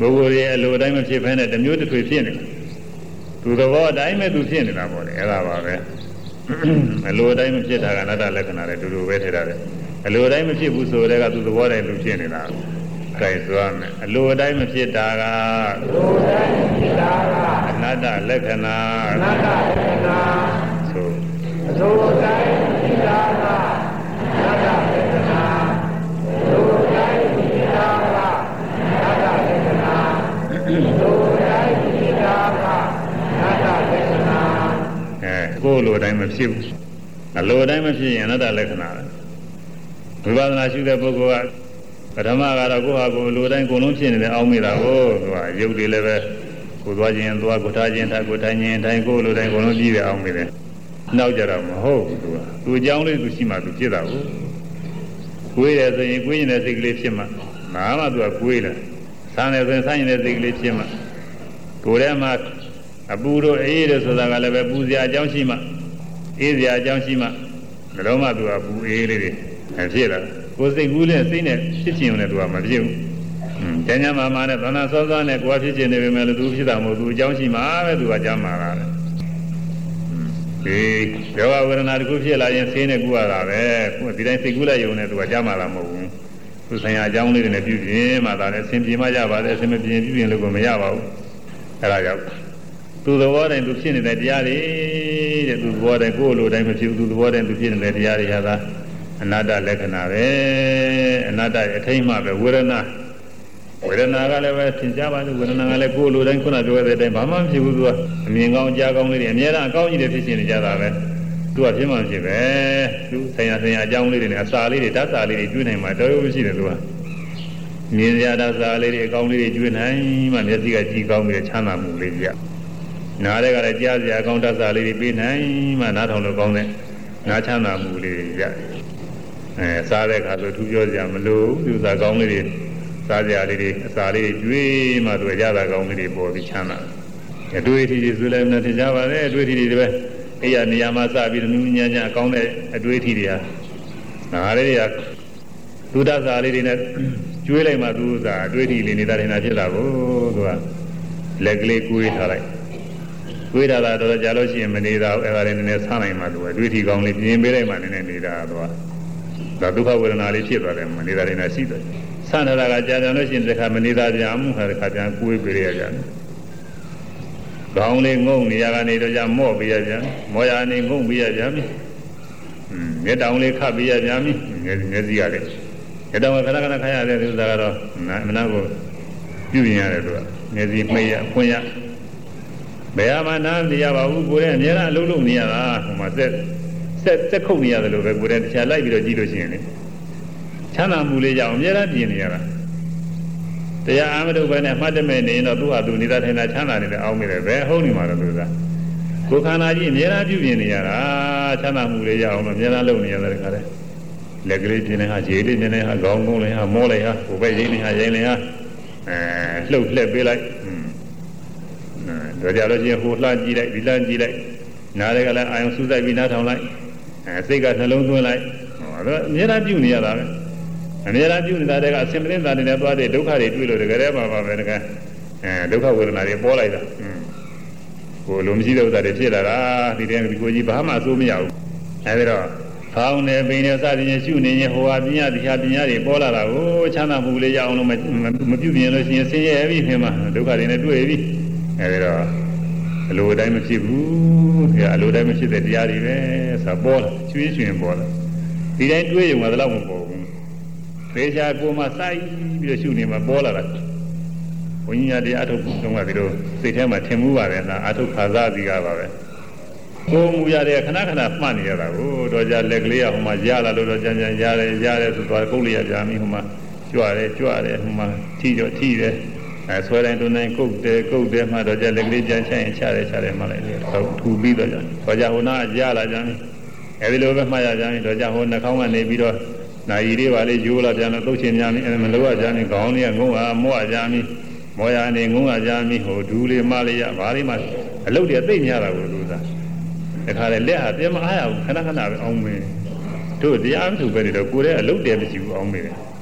ပုဂ္ဂိုလ်ရဲ့အလိုတိုင်းမဖြစ်ဘဲနဲ့တမျိုးတစ်ထွေဖြစ်နေသူသဘောအတိုင်းပဲသူဖြစ်နေတာပေါ့လေအဲ့ဒါပါပဲအလိုတိုင်းမဖြစ်တာကအနတ္တလက္ခဏာတွေတူတူပဲထည့်ရတယ်အလိုတိုင်းမဖြစ်ဘူးဆိုတဲ့ကသူသဘောတိုင်းသူဖြစ်နေတာကြိုက်သွားမယ်အလိုတိုင်းမဖြစ်တာကအလိုတိုင်းမဖြစ်တာကအနတ္တလက္ခဏာအနတ္တလက္ခဏာဆိုအလိုတိုင်းမဖြစ်တာကအနတ္တလက္ခဏာအလိုတိုင်းမဖြစ်တာကအနတ္တလက္ခဏာအလိုတိုင်းမဖြစ်တာကအနတ္တလက္ခဏာအဲကိုယ်လိုတိုင်းမဖြစ်ဘူးအလိုတိုင်းမဖြစ်ရင်အနတ္တလက္ခဏာဝိပဿနာရှုတဲ့ပုဂ္ဂိုလ်ကပထမကတော့ကိုယ့်ဟာကိုယ်လိုတိုင်းကိုယ်လုံးဖြစ်နေတယ်အောင်းမိတာကိုသူကရုပ်တွေလည်းပဲကိုယ်သွားခြင်းသွားကိုထားခြင်းထားကိုထိုင်ခြင်းထိုင်ကိုယ်လိုတိုင်းကိုယ်လုံးကြည့်တယ်အောင်းမိတယ်နောက်ကြတော့မဟုတ်ဘူးသူကသူအကြောင်းလေးသူရှိမှသူဖြစ်တာကိုကိုယ်ရဆိုရင်ကိုယ်ရင်တဲ့စိတ်ကလေးဖြစ်မှနားမှသူကကိုယ်တယ်ဆန်းတယ်ဆိုရင်ဆန်းရင်တဲ့စိတ်ကလေးဖြစ်မှကိုယ်ထဲမှာအပူတို့အေးတို့ဆိုတာကလည်းပဲပူစရာအကြောင်းရှိမှအေးစရာအကြောင်းရှိမှဘယ်တော့မှသူကပူအေးလေးတွေဖြစ်လာကိုယ်စိတ်ကူးနဲ့စိတ်နဲ့ဖြစ်ချင်တယ်သူကမဖြစ်ဘူး။ကျန်ကျမ်းမာမာနဲ့သဏ္ဍာန်စောစောနဲ့ကိုယ်ဖြစ်ချင်နေပေမဲ့လည်းသူဖြစ်တာမဟုတ်သူအကြောင်းရှိမှပဲသူကကြမ်းမာတာပဲ။ဒီယောဂဝေဒနာတစ်ခုဖြစ်လာရင်ဆေးနဲ့ကူရတာပဲ။ကိုယ်ဒီတိုင်းစိတ်ကူးလိုက်ရုံနဲ့သူကကြမ်းမာတာမဟုတ်ဘူး။သူဆိုင်ရာအကြောင်းလေးတွေနဲ့ပြုပြင်မှသာလည်းအစဉ်ပြေမှရပါတယ်အစဉ်မပြေပြုပြင်လို့ကိုမရပါဘူး။အဲဒါကြောင့်သူသဘောတိုင်းသူဖြစ်နေတဲ့တရားတွေတဲ့သူသဘောတိုင်းကိုယ်လိုတိုင်းမဖြစ်ဘူးသူသဘောတိုင်းသူဖြစ်နေတဲ့တရားတွေဟာသာအနတ္တလက္ခဏာပဲအနတ္တရဲ့အထိမ်းမှပဲဝေဒနာဝေဒနာကလည်းပဲသင်ကြားပါလို့ဝေဒနာကလည်းကိုယ်လိုတိုင်းခုနပြောတဲ့အတိုင်းဘာမှမဖြစ်ဘူးသူကအမြင်ကောင်းကြားကောင်းလေးတွေအများအားအကောင်းကြီးတွေဖြစ်ရှင်နေကြတာပဲသူကဖြစ်မှဖြစ်ပဲသူဆရာဆရာအကြောင်းလေးတွေနဲ့အစာလေးတွေဓာတ်စာလေးတွေကျွေးနိုင်မှာတော်ရုံရှိတယ်သူကမြင်ရတာစာလေးတွေအကောင်းလေးတွေကျွေးနိုင်မှမျက်စိကကြည့်ကောင်းပြီးချမ်းသာမှုလေးကြနားတွေကလည်းကြားစရာအကောင်းဓာတ်စာလေးတွေပေးနိုင်မှနားထောင်လို့ကောင်းတဲ့နားချမ်းသာမှုလေးတွေကြအဲစားတဲ့အခါဆိုသူပြောကြမလို့သူစားကောင်းလေးတွေစားကြလေးတွေအစာလေးတွေကျွေးမှသူရတာကောင်းလေးတွေပေါ်ပြီးချမ်းသာအတွေ့အထိတွေဆိုလည်းမထင်ကြပါနဲ့အတွေ့အထိတွေပဲအဲ့ရနေရာမှာစပြီးနူးညံ့ညံ့အကောင်းတဲ့အတွေ့အထိတွေဟာဒါလေးတွေကသူတတ်စာလေးတွေနဲ့ကျွေးလိုက်မှသူစားအတွေ့အထိလေးနေတာနေတာဖြစ်တာကိုသူကလက်ကလေးကွေးထားလိုက်ကွေးထားတာတော့ကြာလို့ရှိရင်မနေတာအဲ့ဒါလေးနည်းနည်းဆန်းနိုင်မှသူအတွေ့အထိကောင်းလေးပြင်ပေးလိုက်မှနည်းနည်းနေတာတော့ဒါဒုက္ခဝေဒနာလေးဖြစ်သွားတယ်မနေတာတွေနဲ့ရှိတယ်ဆန်းထားတာကကြာကြာလို့ရှိရင်တစ်ခါမနေတာပြန်မှုခါတစ်ခါပြန်ကိုယ်ပြေးရကြတယ်ခေါင်းလေးငုံနေရကနေတော့ကြမော့ပေးရပြန်မောရနေငုံပေးရပြန်ပြီမျက်တောင်လေးခတ်ပေးရပြန်ပြီမျက်စိကလေးမျက်တောင်ကခဏခဏခါရတဲ့ဥစ္စာကတော့မနာကိုပြုပြင်ရတယ်သူကမျက်စိမှိတ်ရဖွင့်ရဘယ်မှာနားမရပါဘူးကိုယ်ရဲ့အများအားအလုံးလုံးနေရတာဟိုမှာဆက်ဆက်ဆက်ခုတ်နေရတယ်လို့ပဲကိုယ်တည်းတရားလိုက်ပြီးတော့ကြည့်လို့ရှိရင်လေချမ်းသာမှုလေးကြောင့်အများအားပြင်နေရတာတရားအာမတုပဲနဲ့မှတ်တမဲ့နေရင်တော့သူ့ဟာသူနေတာထိုင်တာချမ်းသာနေတယ်အောင်းမိတယ်ပဲဟုတ်နေမှာတော့လို့သာကိုယ်ခန္ဓာကြီးအများအားပြုပြင်နေရတာချမ်းသာမှုလေးရအောင်လို့အများအားလုပ်နေရတယ်ခါတဲ့လက်ကလေးပြင်နေဟာခြေလေးပြင်နေဟာခေါင်းကုန်းလေးဟာမောလိုက်ဟာကိုယ်ပဲရင်းနေဟာရင်းနေဟာအဲလှုပ်လှက်ပေးလိုက်တော့ကြလို့ချင်းဟိုလှကြည့်လိုက်ဒီလှကြည့်လိုက်နားတွေကလည်းအာယုံစူးစိုက်ပြီးနားထောင်လိုက်အဲစိတ်ကနှလုံးသွင်းလိုက်ဟောတော့အများအားပြုနေရတာပဲအများအားပြုနေတာတဲ့အစင်မင်းသားတွေနဲ့သွားတဲ့ဒုက္ခတွေတွေ့လို့တကယ်တည်းပါပါပဲတကယ်အဲဒုက္ခဝေဒနာတွေပေါ်လိုက်တာဟိုလိုမရှိတဲ့ဥစ္စာတွေဖြစ်လာတာဒီတည်းဒီကိုကြီးဘာမှအဆိုးမရဘူးအဲဒီတော့ဖောင်းနေပိန်နေစသည်ဖြင့်ရှုနေရင်ဟိုဟာပညာတရားပညာတွေပေါ်လာတာကိုချမ်းသာမှုလေးရအောင်လို့မပြုပြင်လို့ရှိရင်ဆင်းရဲပြီခင်ဗျာဒုက္ခတွေနဲ့တွေ့ပြီအဲဒီတော့အလိုတိုင်းမဖြစ်ဘူးခင်ဗျာအလိုတိုင်းမဖြစ်တဲ့တရားတွေပဲဆိုပေါ်လာကျွေးကျွင်ပေါ်လာဒီတိုင်းတွေးရုံကတော့မပေါ်ဘူးသေချာကိုယ်မှစိုက်ပြီးတော့ရှုနေမှာပေါ်လာတာဘုန်းကြီးများတရားအထုတ်တုန်းကဒီလိုစိတ်ထဲမှာထင်မှုပါတယ်လားအထုတ်ခါစားစီကပါပဲကိုယ်မူရတဲ့ခဏခဏမှတ်နေရတာကိုတော့ကြလက်ကလေးကဟိုမှာရလာလို့တော့ကြမ်းကြမ်းရတယ်ရတယ်ဆိုတော့ကုတ်လေးရကြမ်းပြီးဟိုမှာကြွရတယ်ကြွရတယ်ဟိုမှာထီတော့ထီတယ်အဲဆွဲတိုင်းတွန်းတိုင်းကုတ်တယ်ကုတ်တယ်မှတော့ကြလက်ကလေးကြမ်းချိုင်းချတယ်ချတယ်မှလိုက်တယ်တော့ထူပြီးတော့ကြတော့ကြဟိုနာရလာကြမ်းအဲဒီလိုပဲမှတ်ရကြမ်းတော့ကြဟိုနှာခေါင်းကနေပြီးတော့နာရီလေးပါလေးယူလာပြန်တော့သုတ်ချင်များမမလို့ရကြမ်းခေါင်းလေးကငုံဟာမော့ကြမ်းမောရနေငုံရကြမ်းဟိုဒူးလေးမလေးရဘာလေးမှအလုတ်တွေသိမ့်များတာကိုလူသားတခါလေလက်ဟာပြမအားရဘူးခဏခဏပဲအောင်းမင်းတို့တရားမသူပဲနေတော့ကိုယ်ရဲ့အလုတ်တယ်မရှိဘူးအောင်းမင်းတက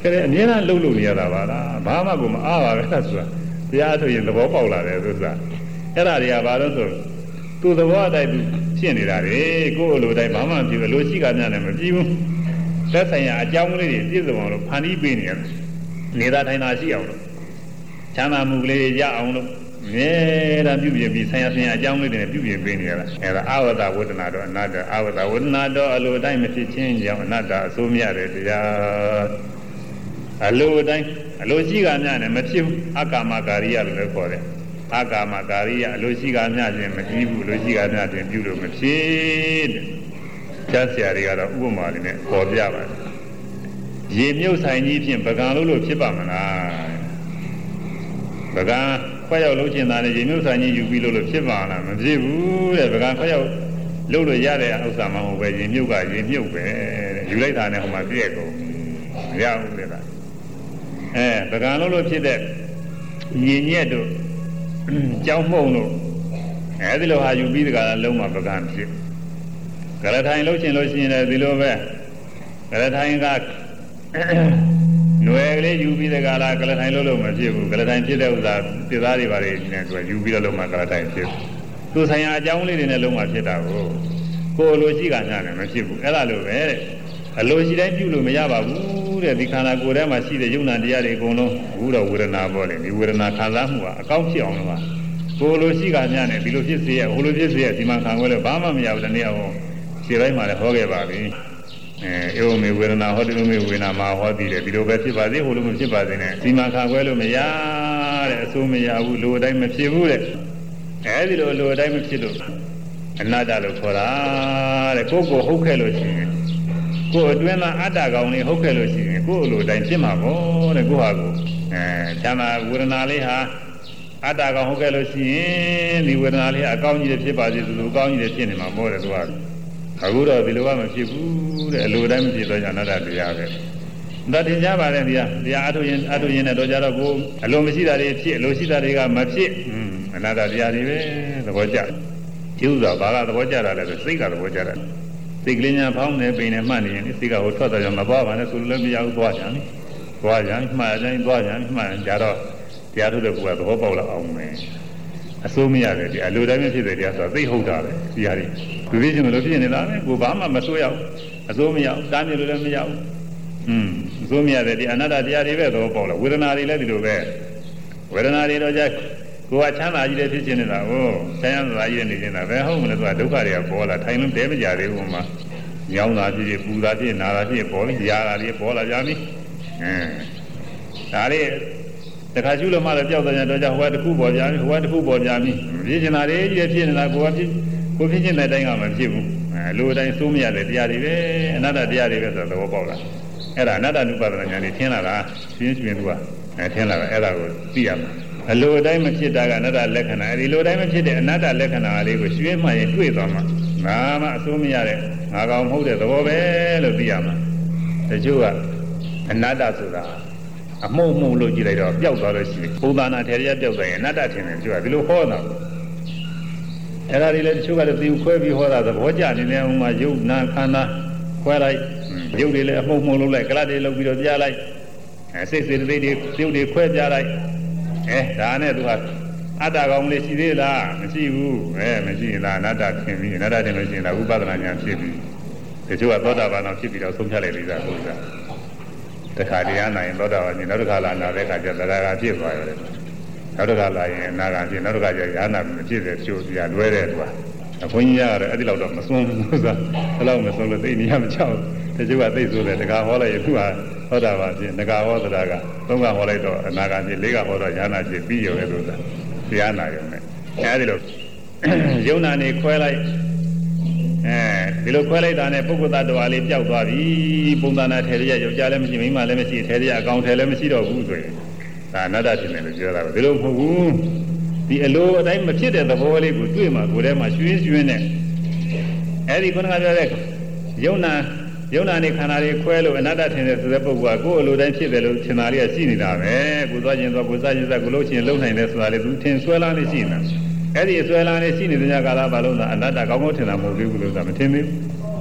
ကဲအမြဲတမ်းလှုပ်လို့နေရတာပါလားဘာမှကိုမအားပါပဲဆိုတာတရားထုတ်ရင်သဘောပေါက်လာတယ်ဆိုတာအဲ့ဒါတွေကဘာလို့ဆိုသူ့သဘောအတိုင်းသူဖြစ်နေတာလေကိုယ့်အလိုတိုင်းဘာမှမဖြစ်ဘူးအလိုရှိကများလည်းမပြီးဘူးသက်ဆိုင်ရာအကြောင်းလေးတွေပြည့်စုံအောင်လို့ဖန်တီးပေးနေရတယ်နေတာထိုင်တာရှိအောင်လို့ချမ်းသာမှုကလေးရအောင်လို့မြဲတမ်းပြုပြင်ပြီးဆိုင်ရာဆိုင်ရာအကြောင်းလေးတွေနဲ့ပြုပြင်ပေးနေရတာအဲ့ဒါအာဝတဝဒနာတော့အနတ္တအာဝတဝဒနာတော့အလိုတိုင်းမဖြစ်ချင်းကြောင့်အနတ္တအစိုးမရတဲ့တရားအလိုတိုင်းအလိုရှိကများနဲ့မဖြစ်ဘူးအကာမကာရိယလို့လည်းခေါ်တယ်အကာမကာရိယအလိုရှိကများခြင်းမပြီးဘူးအလိုရှိကများခြင်းပြုလို့မဖြစ်တဲ့ကျမ်းဆရာတွေကတော့ဥပမာလေးနဲ့ပေါ်ပြပါတယ်ရေမြုပ်ဆိုင်ကြီးဖြင့်ပကံလို့လို့ဖြစ်ပါမလားပကံခွက်ရောက်လုံးချင်တာနဲ့ရေမြုပ်ဆိုင်ကြီးယူပြီးလို့လို့ဖြစ်ပါလားမဖြစ်ဘူးတဲ့ပကံခွက်ရောက်လုံးလို့ရတဲ့ဥစ္စာမှမဟုတ်ပဲရေမြုပ်ကရေမြုပ်ပဲတဲ့ယူလိုက်တာနဲ့ဟိုမှာပြည့်ကုန်မရဘူးတဲ့လားအဲပကံလုံးလို့ဖြစ်တဲ့ရေညက်တို့ကြောင်းမှုန့်တို့အဲဒီလိုဟာယူပြီးတကလားလုံးမှာပကံဖြစ်ကရထိုင်လို့ရှင်လို့ရှိရင်လည်းဒီလိုပဲကရထိုင်ကຫນွယ်ကလေးယူပြီးတကလားကရထိုင်လို့လို့မဖြစ်ဘူးကရထိုင်ဖြစ်တဲ့ဥစ္စာပြည်သားတွေပါလေနဲ့သူကယူပြီးတော့လုံးမှာကရထိုင်ဖြစ်သူဆိုင်ရာအကြောင်းလေးတွေနဲ့လုံးမှာဖြစ်တာကိုကိုယ်လိုရှိကညာလည်းမဖြစ်ဘူးအဲ့ဒါလိုပဲတဲ့အလိုရှိတိုင်းပြုလို့မရပါဘူးတဲ့ဒီခန္ဓာကိုယ်ထဲမှာရှိတဲ့ယုံနာတရားတွေအကုန်လုံးဘူးတော့ဝေဒနာပေါ်တယ်ဒီဝေဒနာခံစားမှုကအကောင်းဖြစ်အောင်လို့ပါကိုယ်လိုရှိကညာနဲ့ဒီလိုဖြစ်စေရဟိုလိုဖြစ်စေရဒီမှာခံခွဲလို့ဘာမှမရဘူးတနေ့အောင်ခြေပိုင်းမှာလည်းဟောခဲ့ပါပြီအဲဧဝမေဝေဒနာဟောတိမေဝေဒနာမှာဟောပြီးတယ်ဒီလိုပဲဖြစ်ပါသေးဟိုလိုမဖြစ်ပါသေးနဲ့ဒီမှာခံခွဲလို့မရတဲ့အဆိုးမရဘူးလိုအတိုင်းမဖြစ်ဘူးတဲ့အဲဒီလိုလိုအတိုင်းမဖြစ်လို့အနတ္တလို့ခေါ်တာတဲ့ကိုယ်ကိုဟုတ်ခဲ့လို့ရှိရင်ကိုယ်အတွင်းသားအတ္တကောင်လေးဟုတ်ခဲ့လို့ရှိရင်ကိုယ်အလိုတိုင်းဖြစ်မှာပေါ့တဲ့ကိုယ့်ဟာကိုအဲချမ်းသာဝေဒနာလေးဟာအတ္တကောင်ဟုတ်ခဲ့လို့ရှိရင်ဒီဝေဒနာလေးအကောင်းကြီးတွေဖြစ်ပါစေသူလိုအကောင်းကြီးတွေဖြစ်နေမှာပေါ့တဲ့သူကအခုတော့ဒီလိုကမဖြစ်ဘူးတဲ့အလိုတိုင်းမဖြစ်တော့ကြောင့်အနတ္တတရားပဲဒါတင်ကြပါလေဗျာတရားအထုရင်အထုရင်နဲ့တော့ကြတော့ကိုအလိုမရှိတာတွေဖြစ်အလိုရှိတာတွေကမဖြစ်အနတ္တတရားတွေပဲသဘောကျကျူးစွာဘာကသဘောကျတာလဲဆိုစိတ်ကသဘောကျတာစိတ်ကလေးညာဖောင်းနေပိန်နေမှတ်နေရင်စိတ်ကဟိုထွက်တော့ကြမသွားပါနဲ့ဆိုလို့လည်းမရဘူးသွားကြတယ်သွားကြမှတ်တိုင်းသွားကြမှတ်ကြတော့တရားထုတ်တဲ့ကူကသဘောပေါက်လာအောင်မယ်အစိုးမရတယ်ဒီအလိုတိုင်းဖြစ်တဲ့တရားဆိုတာသိဟုတ်တာပဲဒီဟာတွေသူသိချင်လို့ဖြစ်နေတာပဲကိုဘာမှမစိုးရဘူးအစိုးမရဘူးတားမြစ်လို့လည်းမရဘူးอืมအစိုးမရတဲ့ဒီအနတ္တတရားတွေပဲသဘောပေါက်လာဝေဒနာတွေလည်းဒီလိုပဲဝေဒနာတွေတော့ကြကိုကချမ်းသာကြီးလည်းဖြစ်ချင်နေတာကိုချမ်းသာကြီးနေနေတာပဲဟုတ်မလားသူကဒုက္ခတွေကပေါ်လာထိုင်လို့တဲမကြသေးဘူးမှညောင်းတာဖြစ်ဖြစ်ပူတာဖြစ်နာတာဖြစ်ပေါ်ပြီးရာတာတွေပေါ်လာကြပြီအင်းဒါလေးတခါကျူးလို့မှလည်းပျောက်သွားကြတော့ကြဟိုကတစ်ခုပေါ်ကြပြီဟိုကတစ်ခုပေါ်ကြပြီဖြစ်ချင်တာတွေကြီးဖြစ်နေတာကိုကဖြစ်ကိုဖြစ်ချင်တဲ့အတိုင်းကမဖြစ်ဘူးအဲလိုအတိုင်းစိုးမရတဲ့တရားတွေပဲအနတ္တတရားတွေပဲဆိုတော့သဘောပေါက်လာအဲ့ဒါအနတ္တနုပါဒနာဉာဏ်တွေထင်လာတာရှင်းရှင်းသူကအဲထင်လာတာအဲ့ဒါကိုသိရမှာအလိုအတိုင်းမဖြစ်တာကအနတ္တလက္ခဏာအဲဒီလိုတိုင်းမဖြစ်တဲ့အနတ္တလက္ခဏာလေးကိုရွှေ့မှရင်တွေ့သွားမှာငါမှအစိုးမရတဲ့ငါကောင်မဟုတ်တဲ့သဘောပဲလို့သိရမှာတချို့ကအနတ္တဆိုတာအမှုံမှုံလို့ကြည့်လိုက်တော့ပျောက်သွားလို့ရှိရင်ပုံသဏ္ဍာန်ထေရရပျောက်သွားရင်အနတ္တထင်တယ်သူကဒီလိုဟောတာအဲ့ဒါတွေလည်းတချို့ကလည်းသိခွဲပြီးဟောတာသဘောကျနေတယ်ဥမာယုတ်နာခန္ဓာခွဲလိုက်ယုတ်တွေလည်းအမှုံမှုံလုပ်လိုက်ကလတ်တွေလုပ်ပြီးတော့ပြလိုက်အဲစိတ်စေတသိက်တွေပြုတ်တွေခွဲပြလိုက်အဲဒါနဲ့သူကအတ္တကောင်လေးရှိသေးလားမရှိဘူးအဲမရှိရင်လားအနတ္တထင်ပြီးအနတ္တထင်လို့ရှိရင်လားဥပဒနာဉာဏ်ဖြစ်ပြီးတချို့ကသောတာပန်အောင်ဖြစ်ပြီးတော့ဆုံးဖြတ်လိုက်ပြီးသားဟုတ်လားတခါတရားနိုင်သောတာပန်ကြီးနောက်တစ်ခါလာနာတဲ့အခါကျသရဂါဖြစ်သွားရတယ်နောက်တစ်ခါလာရင်အနာဂါဖြစ်နောက်တစ်ခါကျရာနာမဖြစ်တဲ့ကျိုးပြလွဲတဲ့သူကအခွင့်ကြီးရတယ်အဲ့ဒီလောက်တော့မစွန်းဘူးဆိုတာအဲ့လောက်မစွန်းလို့သိနေရမချောက်တချို့ကသိဆိုတယ်တခါဟောလိုက်ရင်သူကသောတာပန်ဖြစ်ငါဟောသရဂါသုံးကဟောလိုက်တော့အနာဂါဖြစ်လေးကဟောတော့ရာနာဖြစ်ပြီးရုံနဲ့ဆိုတာတရားနာရုံနဲ့အဲ့ဒီလိုယုံနာနေခွဲလိုက်အဲဒီလိုခွဲလိုက်တာနဲ့ပုဂ္ဂိုလ်သတ္တဝါလေးပျောက်သွားပြီပုံသဏ္ဍာန်ထေရရယောက်ျားလည်းမရှိမိန်းမလည်းမရှိထေရရအကောင်ထေလည်းမရှိတော့ဘူးဆိုရင်ဒါအနတ္တဖြစ်တယ်လို့ပြောတာပဲဒီလိုမဟုတ်ဘူးဒီအလိုအတိုင်းမဖြစ်တဲ့သဘောလေးကိုတွေ့မှကိုယ်ထဲမှာရွှင်းရွှင်းနဲ့အဲဒီခုနကပြောတဲ့ယုံနာယုံနာနေခန္ဓာတွေခွဲလို့အနတ္တထင်တဲ့ဆိုတဲ့ပုဂ္ဂိုလ်ကကိုယ်အလိုတိုင်းဖြစ်တယ်လို့ထင်တာလေးကရှိနေတာပဲကိုယ်သွားခြင်းသွားကိုယ်စားခြင်းစားကိုယ်လို့ချင်းလုံနိုင်တယ်ဆိုတာလေသူထင်ဆွဲလာနေရှိနေတာအဲ့ဒီဆွဲလာနေရှိနေတဲ့ကာလဘာလို့လဲအနတ္တကောင်းကောင်းထင်တာမဟုတ်ဘူးလို့ဆိုတာမထင်သေးဘူး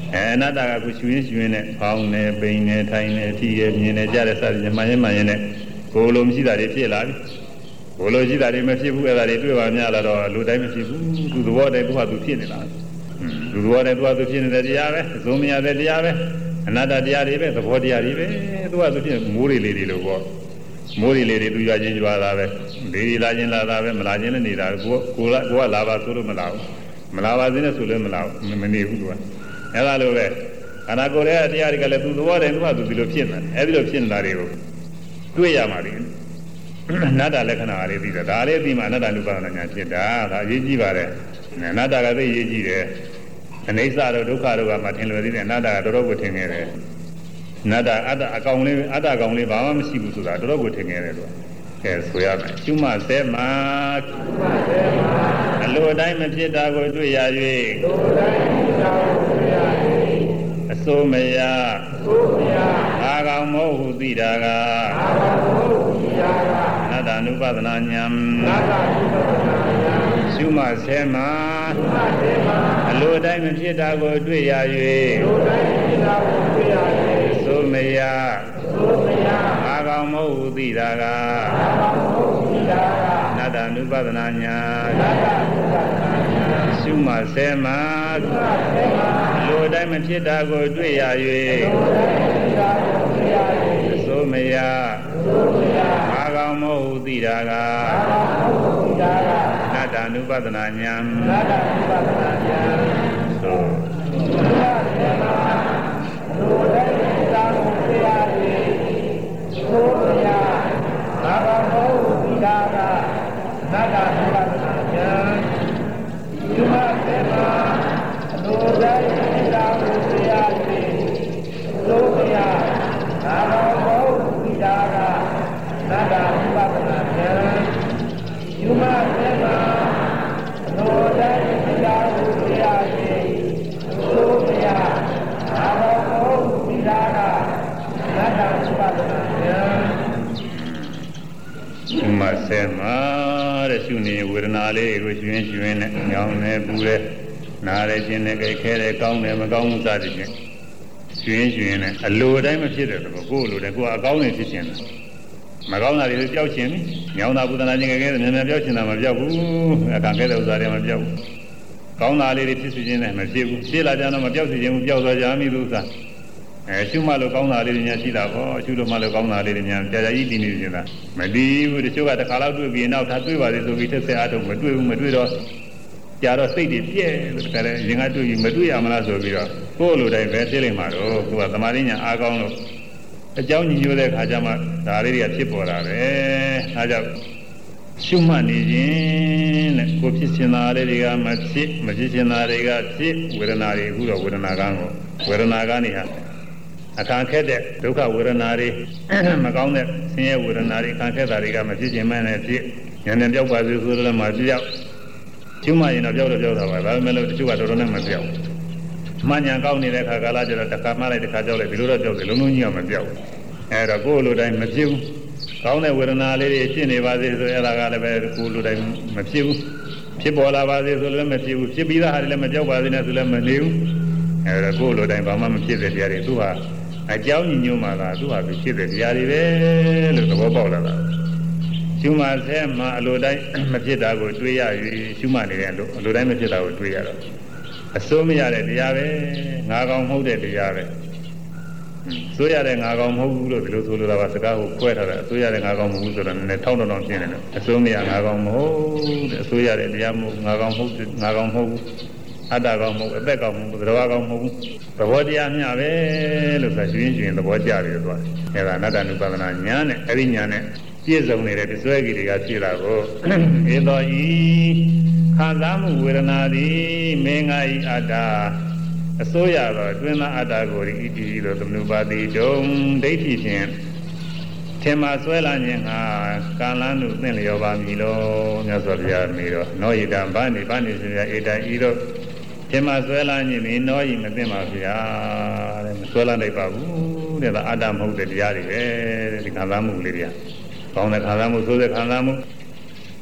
အဲအနတ္တကကိုရှင်ရင်ရှင်နဲ့ဖောင်းနေပိန်နေထိုင်နေထီရမြင်နေကြတဲ့စသည်မှန်ရင်မှန်ရင်နဲ့ကိုယ်လိုမရှိတာတွေဖြစ်လာပြီကိုယ်လိုရှိတာတွေမဖြစ်ဘူးအဲ့ဒါတွေတွေ့ပါများလာတော့လူတိုင်းမဖြစ်ဘူးသူသဘောတည်းသူ့ဟာသူဖြစ်နေတာလူသဘောတည်းသူ့ဟာသူဖြစ်နေတဲ့တရားပဲအစုံမရတဲ့တရားပဲအနတ္တတရားတွေပဲသဘောတရားတွေပဲသူ့ဟာသူဖြစ်မိုးတွေလေးတွေလို့ပေါ့မိုးတွေလေးတွေသူရွာချင်းရွာတာပဲဒေဒီလာချင်းလာတာပဲမလာချင်းလည်းနေတာကိုကိုကကိုကလာပါဆိုလို့မလာဘူးမလာပါစေနဲ့ဆိုလည်းမလာဘူးမနေဘူးသူကအဲ့ဒါလိုပဲခန္ဓာကိုယ်ရဲ့တရားတွေကလည်းသူသဘောတည်းသူ့ဟာသူဒီလိုဖြစ်နေတယ်အဲ့ဒီလိုဖြစ်နေတာတွေကိုတွေ့ရမှာလေအနတ္တလက္ခဏာလေးသိတာဒါလေးသိမှအနတ္တနုပါဒနာညာဖြစ်တာဒါအရေးကြီးပါတယ်အနတ္တကသိအရေးကြီးတယ်အနိစ္စတို့ဒုက္ခတို့ကမှထင်လွယ်သေးတယ်အနတ္တကတော်တော်ကိုထင်နေတယ်အနတ္တအတ္တအကောင်လေးအတ္တကောင်လေးဘာမှမရှိဘူးဆိုတာတော်တော်ကိုထင်နေတယ်လို့ကဲဆိုရမယ်ရှုမှဆဲမှာအလိုတိုင်းမဖြစ်တာကိုတွေ့ရ၍အစိုးမရအာကောင်မောဟုသိတာကအနတ္တနုပါဒနာညာရှုမှဆဲမှာအလိုတိုင်းမဖြစ်တာကိုတွေ့ရ၍အစိုးမရအာကောင်မောဟုသိတာကအနတ္တနုပါဒနာညာရှုမှဆဲမှာအလိုတိုင်းမဖြစ်တာကိုတွေ့ရ၍အစိုးမရအာကောင်မောဟုသိတာကအနတ္တနုပါဒနာညာသို့မဆဲမှာတဲ့ရှုနေဝေဒနာလေးကိုရှင်ရှင်နဲ့ညောင်းနေပူတဲ့နားရဲခြင်းနဲ့ကြိုက်ခဲတဲ့ကောင်းတယ်မကောင်းဘူးစသည်ဖြင့်ရှင်ရှင်နဲ့အလိုတိုင်းမဖြစ်တဲ့တော့ကိုယ်လိုတယ်ကိုယ်အကောင်းနေဖြစ်ခြင်းလားမကောင်းတာတွေကြောက်ခြင်းညောင်းတာပူဒနာခြင်းကြိုက်ခဲတဲ့မြန်မြန်ကြောက်ခြင်းတာမကြောက်ဘူးအခါခဲတဲ့ဥစ္စာတွေမကြောက်ဘူးကောင်းတာလေးတွေဖြစ်စီခြင်းနဲ့မဖြစ်ဘူးရှင်းလာကြတော့မကြောက်စီခြင်းဘူးကြောက်သွားကြမိလို့ဥစ္စာအဲရှုမှလို့ကောင်းတာလေးတွေများရှိတာပေါ့ရှုလို့မှလို့ကောင်းတာလေးတွေများကြာကြာကြီးတည်နေနေတာမတည်ဘူးတချို့ကတစ်ခါလောက်တွေ့ပြီးနောက်ထပ်တွေ့ပါသေးဆိုပြီးတစ်ဆက်အားထုတ်မတွေ့ဘူးမတွေ့တော့ကြာတော့စိတ်တွေပြည့်လို့တခါတည်းရင်ကတွေ့ပြီးမတွေ့ရမလားဆိုပြီးတော့ကိုယ်လိုတိုင်းပဲဖြစ်လိမ့်မှာတော့ကိုကသမာဓိညာအားကောင်းလို့အကြောင်းညီညွတ်တဲ့ခါကျမှဒါလေးတွေကဖြစ်ပေါ်တာပဲအဲကြောင့်ရှုမှတ်နေခြင်းတဲ့ကိုဖြစ်ချင်တာလေးတွေကမဖြစ်မဖြစ်ချင်တာတွေကဖြစ်ဝေဒနာတွေအခုတော့ဝေဒနာကံကိုဝေဒနာကနေဟာအခါခက်တဲ့ဒုက္ခဝေဒနာတွေမကောင်းတဲ့ဆင်းရဲဝေဒနာတွေခံခက်တာတွေကမဖြစ်ခြင်းမဲ့နဲ့ဖြစ်ဉာဏ်နဲ့ပြောက်ပါစေဆိုတော့မှပြောက်ကျွမ်းမရင်တော့ပြောက်တော့ပြောက်တာပါဒါပေမဲ့လို့တချို့ကတော်တော်နဲ့မပြောက်မှန်ညာကောင်းနေတဲ့ခါကာလကျတော့တစ်ခါမှလိုက်တစ်ခါကြောက်လိုက်ဒီလိုတော့ကြောက်တယ်လုံးလုံးကြီးကမပြောက်အဲတော့ကိုယ်လိုတိုင်းမဖြစ်ဘူးကောင်းတဲ့ဝေဒနာလေးတွေဖြစ်နေပါစေဆိုအဲ့ဒါကလည်းပဲကိုယ်လိုတိုင်းမဖြစ်ဘူးဖြစ်ပေါ်လာပါစေဆိုလည်းမဖြစ်ဘူးဖြစ်ပြီးသားဟာတွေလည်းမပြောက်ပါစေနဲ့ဆိုလည်းမနေဘူးအဲဒါကိုယ်လိုတိုင်းဘာမှမဖြစ်တဲ့တရားတွေသူဟာအကြောင်းညီညွတ်မှသာသူဟာဖြစ်တဲ့တရားတွေပဲလို့သဘောပေါက်လာတာရှုမှတ်ဆဲမှာအလိုတိုင်းမဖြစ်တာကိုတွေးရ၍ရှုမှတ်နေတယ်လို့အလိုတိုင်းမဖြစ်တာကိုတွေးရတော့အစိုးမရတဲ့တရားပဲငါကောင်မဟုတ်တဲ့တရားပဲဆိုရတဲ့ငါကောင်မဟုတ်ဘူးလို့ဒီလိုဆိုလိုတာပါစကားကိုခွဲထားတာအစိုးရတဲ့ငါကောင်မဟုတ်ဘူးဆိုတော့နည်းနည်းထောင်းတောင်းပြင်းနေတယ်အစိုးမရငါကောင်မဟုတ်တဲ့အစိုးရတဲ့တရားမဟုတ်ငါကောင်မဟုတ်ငါကောင်မဟုတ်ဘူးအတ္တကောင်မဟုတ်အသက်ကောင်မဟုတ်သဘောကောင်မဟုတ်သဘောတရားမျှပဲလို့ဆိုရှင်ရှင်သဘောကျတယ်သွားအဲဒါအနတ္တနုပါဒနာညာနဲ့အဲ့ဒီညာနဲ့ပြည့်စုံနေတဲ့စွဲကြီးတွေကဖြစ်လာကိုဧသောဤခံစားမှုဝေဒနာသည်မင်းငါဤအတ္တအစိုးရသောအတွင်းသားအတ္တကိုဤတည်လို့သမနုပါတိတုံဒိဋ္ဌိဖြင့်ထင်မှဆွဲလာခြင်းဟာကာလနုသင်လျောပါမည်လို့မြတ်စွာဘုရားမိတော့နောဣတံဗာနိဗာနိဆိုရဧတံဤတော့ထင်မှဆွဲလာခြင်းမင်းနောဤမသိပါဗျာတဲ့မဆွဲလာနိုင်ပါဘူးတဲ့ဒါအတ္တမဟုတ်တဲ့တရားတွေပဲတဲ့ဒီခံစားမှုလေးတွေကကောင်းတဲ့ခံစားမှုဆိုးတဲ့ခံစားမှု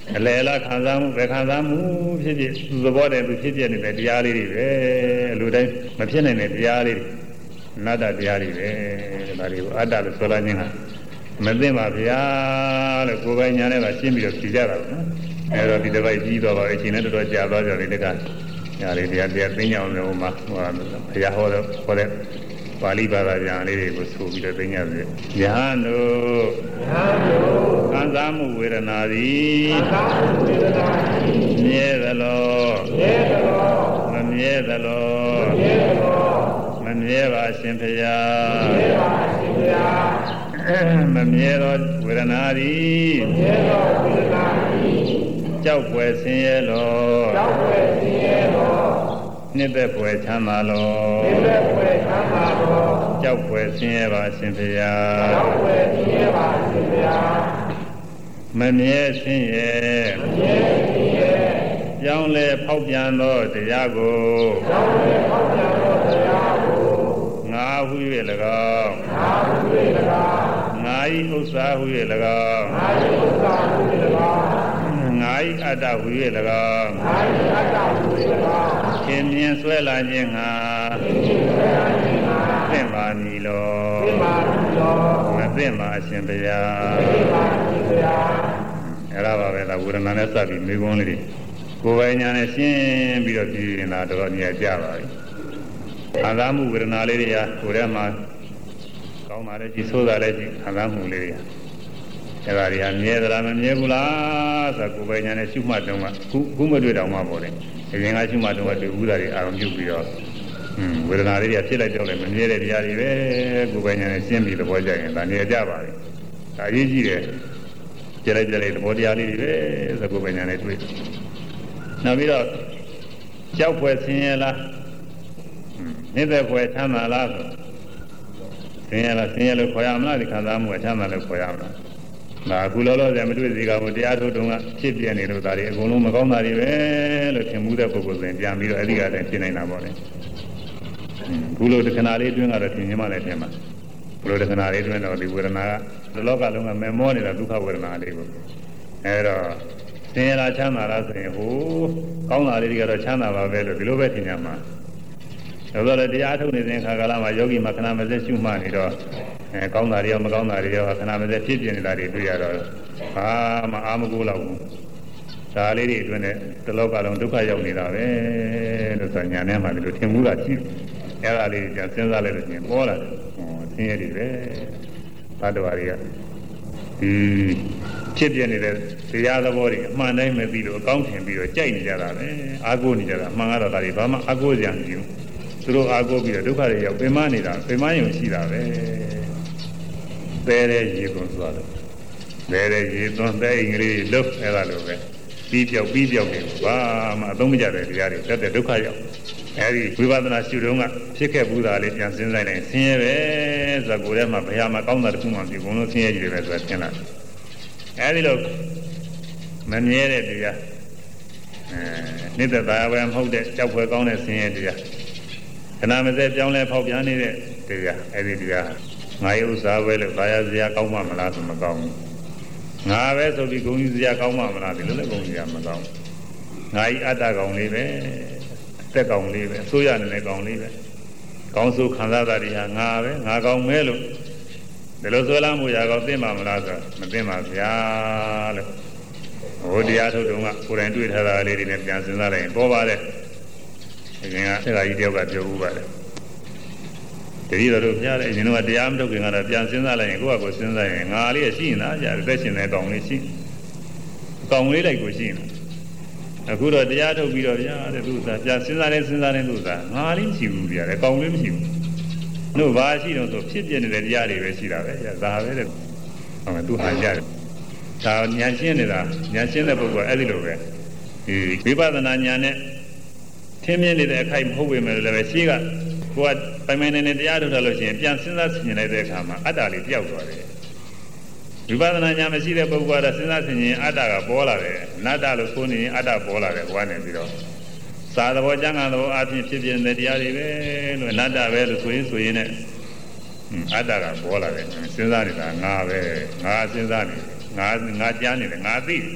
အလယ်လားခံစားမှုပဲခံစားမှုဖြစ်ဖြစ်သူသဘောတည်းသူဖြစ်ဖြစ်နေတဲ့တရားလေးတွေပဲလူတိုင်းမဖြစ်နိုင်တဲ့တရားလေးတွေနတ္တတရားတွေပဲဒါတွေကိုအတ္တလို့ဆိုလိုက်ခြင်းဟာမသိပါဗျာလို့ကိုယ်ပိုင်ညာနဲ့တော့ရှင်းပြီးတော့ကြည်ကြတာပေါ့နော်အဲတော့ဒီတစ်ပိုက်ကြီးတော့ပါအချိန်နဲ့တော်တော်ကြာသွားကြတယ်တကညာလေးတရားတရားသိညာအောင်လို့ဟိုမှာဟိုဘုရားဟောတော့ဟောတဲ့ပါဠိဘာသာပြန်လေးတွေကိုဆိုပြီးတော့သိညာပြီယဟန်တို့ယဟန်တို့ခံစားမှုဝေဒနာသည်ခံစားမှုဝေဒနာသည်မြဲသလားမြဲသလားမမြဲသလားမမြဲသလားမမြဲပါရှင်ဖေယမမြဲပါရှင်ဖေယမမြဲသောဝေဒနာသည်မမြဲသောဝေဒနာသည်ကြောက်ွယ်ဆင်းရဲလောကြောက်ွယ်ဆင်းရဲလောနှစ်သက်ွယ်ချမ်းသာလောနှစ်သက်ွယ်ချမ်းသာလောကြောက်ွယ်ဆင်းရဲပါရှင်ဖေယကြောက်ွယ်ဆင်းရဲပါရှင်ဖေယမမြဲဆင်းရဲမမြဲဆင်းရဲကြောင်းလဲဖောက်ပြန်သောတရားကိုကြောင်းလဲဖောက်ပြန်သောတရားကိုငါဟု၍၎င်းငါဟု၍၎င်းငါဤဥစ္စာဟု၍၎င်းငါဤဥစ္စာဟု၍၎င်းငါဤအတ္တဟု၍၎င်းငါဤအတ္တဟု၍၎င်းခင်မြင်ဆွဲလာခြင်းငါခင်မြင်ဆွဲလာခြင်းငါသင်ပါမည်လောသင်ပါမည်လောမသင်ပါအရှင်ဘုရားမသင်ပါအရှင်ဘုရားအဲ့ဒါပါပဲလားဝေဒနာနဲ့စပ်ပြီးမိကုန်းလေးတွေကိုယ်ပိုင်ညာနဲ့ရှင်းပြီးတော့ပြည်နေတာတော်တော်ကြီးကြပါပြီခံစားမှုဝေဒနာလေးတွေကကိုယ်ထဲမှာကောင်းတာလည်းကြည့်ဆိုးတာလည်းကြည့်ခံစားမှုလေးတွေအဲ့ဒါတွေကမြဲသလားမမြဲဘူးလားဆိုကိုယ်ပိုင်ညာနဲ့ရှုမှတ်တော့မှခုခုမတွေ့တော့မှပေါ့လေအရင်ကရှုမှတ်တော့တွေ့ဘူးတာတွေအာရုံပြုပြီးတော့ဟွန်းဝေဒနာလေးတွေဖြစ်လိုက်တော့လည်းမမြဲတဲ့တရားတွေပဲကိုယ်ပိုင်ညာနဲ့ရှင်းပြီးသဘောကျရင်ဒါနေကြပါပြီဒါအရေးကြီးတယ်ကြလိုက်ကြလိုက်သဘောတရားလေးတွေပဲဆိုကိုယ်ပိုင်ညာနဲ့တွေ့နောက်ပြီးတော့ကြောက်ဖွယ်ဆင်းရဲလားနေတဲ့ဖွယ်ချမ်းသာလားဆိုဆင်းရဲလားဆင်းရဲလို့ခေါ်ရမလားဒီခံစားမှုကချမ်းသာလို့ခေါ်ရမလားဒါအခုလောလောဆယ်မတွေ့သေးကဘူးတရားထုတ်တုန်းကဖြစ်ပြနေလို့ဒါတွေအကုန်လုံးမကောင်းတာတွေပဲလို့ထင်မှုတဲ့ပုဂ္ဂိုလ်ဆိုရင်ပြန်ပြီးတော့အဲ့ဒီကတည်းကဖြစ်နေတာပေါ့လေခုလိုတခဏလေးတွင်းကတော့ထင်ရင်မှလည်းထင်မှာဘလိုတခဏလေးတွင်းတော့ဒီဝေဒနာကလောကလုံးကမမောနေတာဒုက္ခဝေဒနာလေးကိုအဲတော့ဆင်းရဲလားချမ်းသာလားဆိုရင်ဟိုကောင်းတာလေးတွေကတော့ချမ်းသာပါပဲလို့ဒီလိုပဲထင်ကြမှာဒါဆိုတော့တရားထုတ်နေတဲ့ခါကာလမှာယောဂီမခဏမစက်ရှုမှနေတော့အဲကောင်းတာတွေရောမကောင်းတာတွေရောခဏမစက်ဖြစ်ပြနေတာတွေတွေ့ရတော့ဘာမှအာမကိုးတော့ဘူးဒါလေးတွေအတွင်းနဲ့တလောကလုံးဒုက္ခရောက်နေတာပဲလို့ဆိုညာထဲမှာဒီလိုထင်မှုကရှိအဲ့ဒါလေးကြာစဉ်းစားလိုက်လို့ချင်းပေါ်လာတယ်ဟောဆင်းရဲတွေပဲဘတ်တော်တွေကဒီဖြစ်ပြနေတဲ့တရားသဘောတွေအမှန်တိုင်းမသိလို့အကောင်းထင်ပြီးတော့ကြိုက်နေကြတာပဲအာကိုးနေကြတာအမှန်ကတော့ဒါတွေဘာမှအာကိုးစရာမရှိဘူးသူတို့အာကိုးပြီးတော့ဒုက္ခတွေရောက်ပင်မနေတာပင်မယုံရှိတာပဲသဲတဲ့ရေသွန်းသွားတယ်သဲတဲ့ရေသွန်းတဲ့အင်္ဂလိပ်လုတ်အဲ့ဒါလိုပဲပြီးပြောက်ပြီးပြောက်နေဘာမှအသုံးမကျတဲ့တရားတွေတက်တဲ့ဒုက္ခရောက်အဲဒီဝိပဿနာရှုတုံးကဖြစ်ခဲ့ဘူးသားလေးပြန်စဉ်းစားလိုက်ဆင်းရဲပဲဆိုတော့ကိုယ်ထဲမှာဘယ်ဟာမှကောင်းတာတစ်ခုမှမရှိဘူးလုံးဆင်းရဲကြီးတွေပဲဆိုတာသင်လာအဲဒီလိုမမြဲတဲ့တရားအဲနေတဲ့သားပဲမဟုတ်တဲ့ကြောက်ဖွယ်ကောင်းတဲ့ဆင်းရဲတရားခဏမစဲပြောင်းလဲဖောက်ပြန်နေတဲ့တရားအဲဒီတရားငါရဲ့ဥစ္စာပဲလို့ဘာရစရာကောင်းမှမလားဆိုမကောင်းဘူးငါပဲဆိုပြီးဂုဏ်ယူစရာကောင်းမှမလားဒီလိုလည်းဂုဏ်ယူစရာမကောင်းငါဤအတ္တကောင်လေးပဲအသက်ကောင်လေးပဲအစိုးရနေတဲ့ကောင်လေးပဲကောင်းဆိုခံစားတာတွေဟာငါပဲငါကောင်မဲလို့ဒီလိုဆိုလာမှုရာကောင်းသိမှမလားဆိုမသိပါဗျာလို့ဟိုတရားထုတ်တုန်းကကိုယ်တိုင်တွေ့ထားတာလေးတွေနဲ့ပြန်စဉ်းစားလိုက်ရင်ပေါ်ပါတယ်အရင်ကဆရာကြီးတယောက်ကပြောဦးပါတယ်တတိတော်တို့ဖျားတယ်အရင်ကတရားမထုတ်ခင်ကတော့ပြန်စဉ်းစားလိုက်ရင်ကိုယ့်ဟာကိုယ်စဉ်းစားရင်ငါလေးရှိနေတာကြာသက်ရှင်တဲ့ကောင်လေးရှိကောင်လေးလိုက်ကိုရှိနေတာအခုတော့တရားထုတ်ပြီးတော့ဗျာတဲ့သူကပြန်စဉ်းစားနေစဉ်းစားနေသူကငါလေးမရှိဘူးဗျာတဲ့ကောင်လေးမရှိဘူးတို့ဘာရှိတော့ဆိုဖြစ်ပြနေတဲ့တရားတွေပဲရှိတာပဲဗျာဒါပဲတဲ့ဟောသူဟာကြတယ်ဒါညာရှင်းနေတာညာရှင်းတဲ့ပုဂ္ဂိုလ်အဲ့ဒီလိုပဲဒီဝိပဿနာညာနဲ့ထင်းမြင်နေတဲ့အခိုက်မဟုတ်ပေမဲ့လည်းပဲရှိကကိုကပိုင်ပိုင်နေနေတရားထုတ်တယ်လို့ရှိရင်ပြန်စဉ်းစားဆင်ခြင်လိုက်တဲ့အခါမှာအတ္တလေးပျောက်သွားတယ်ဝိပဿနာဉာဏ်မရှိတဲ့ပုဂ္ဂိုလ်ကစဉ်းစားဆင်ခြင်အတ္တကပေါ်လာတယ်အနတ္တလို့ဆိုနေရင်အတ္တပေါ်လာတယ်ဟောနေပြီးတော့သာသဘောကျမ်းဂန်သဘောအပြင်ဖြစ်ပြတဲ့တရားတွေပဲလို့အနတ္တပဲလို့ဆိုရင်ဆိုရင်လည်းအတ္တကပေါ်လာတယ်စဉ်းစားနေတာငါပဲငါစဉ်းစားနေငါငါကြားနေတယ်ငါသိတယ်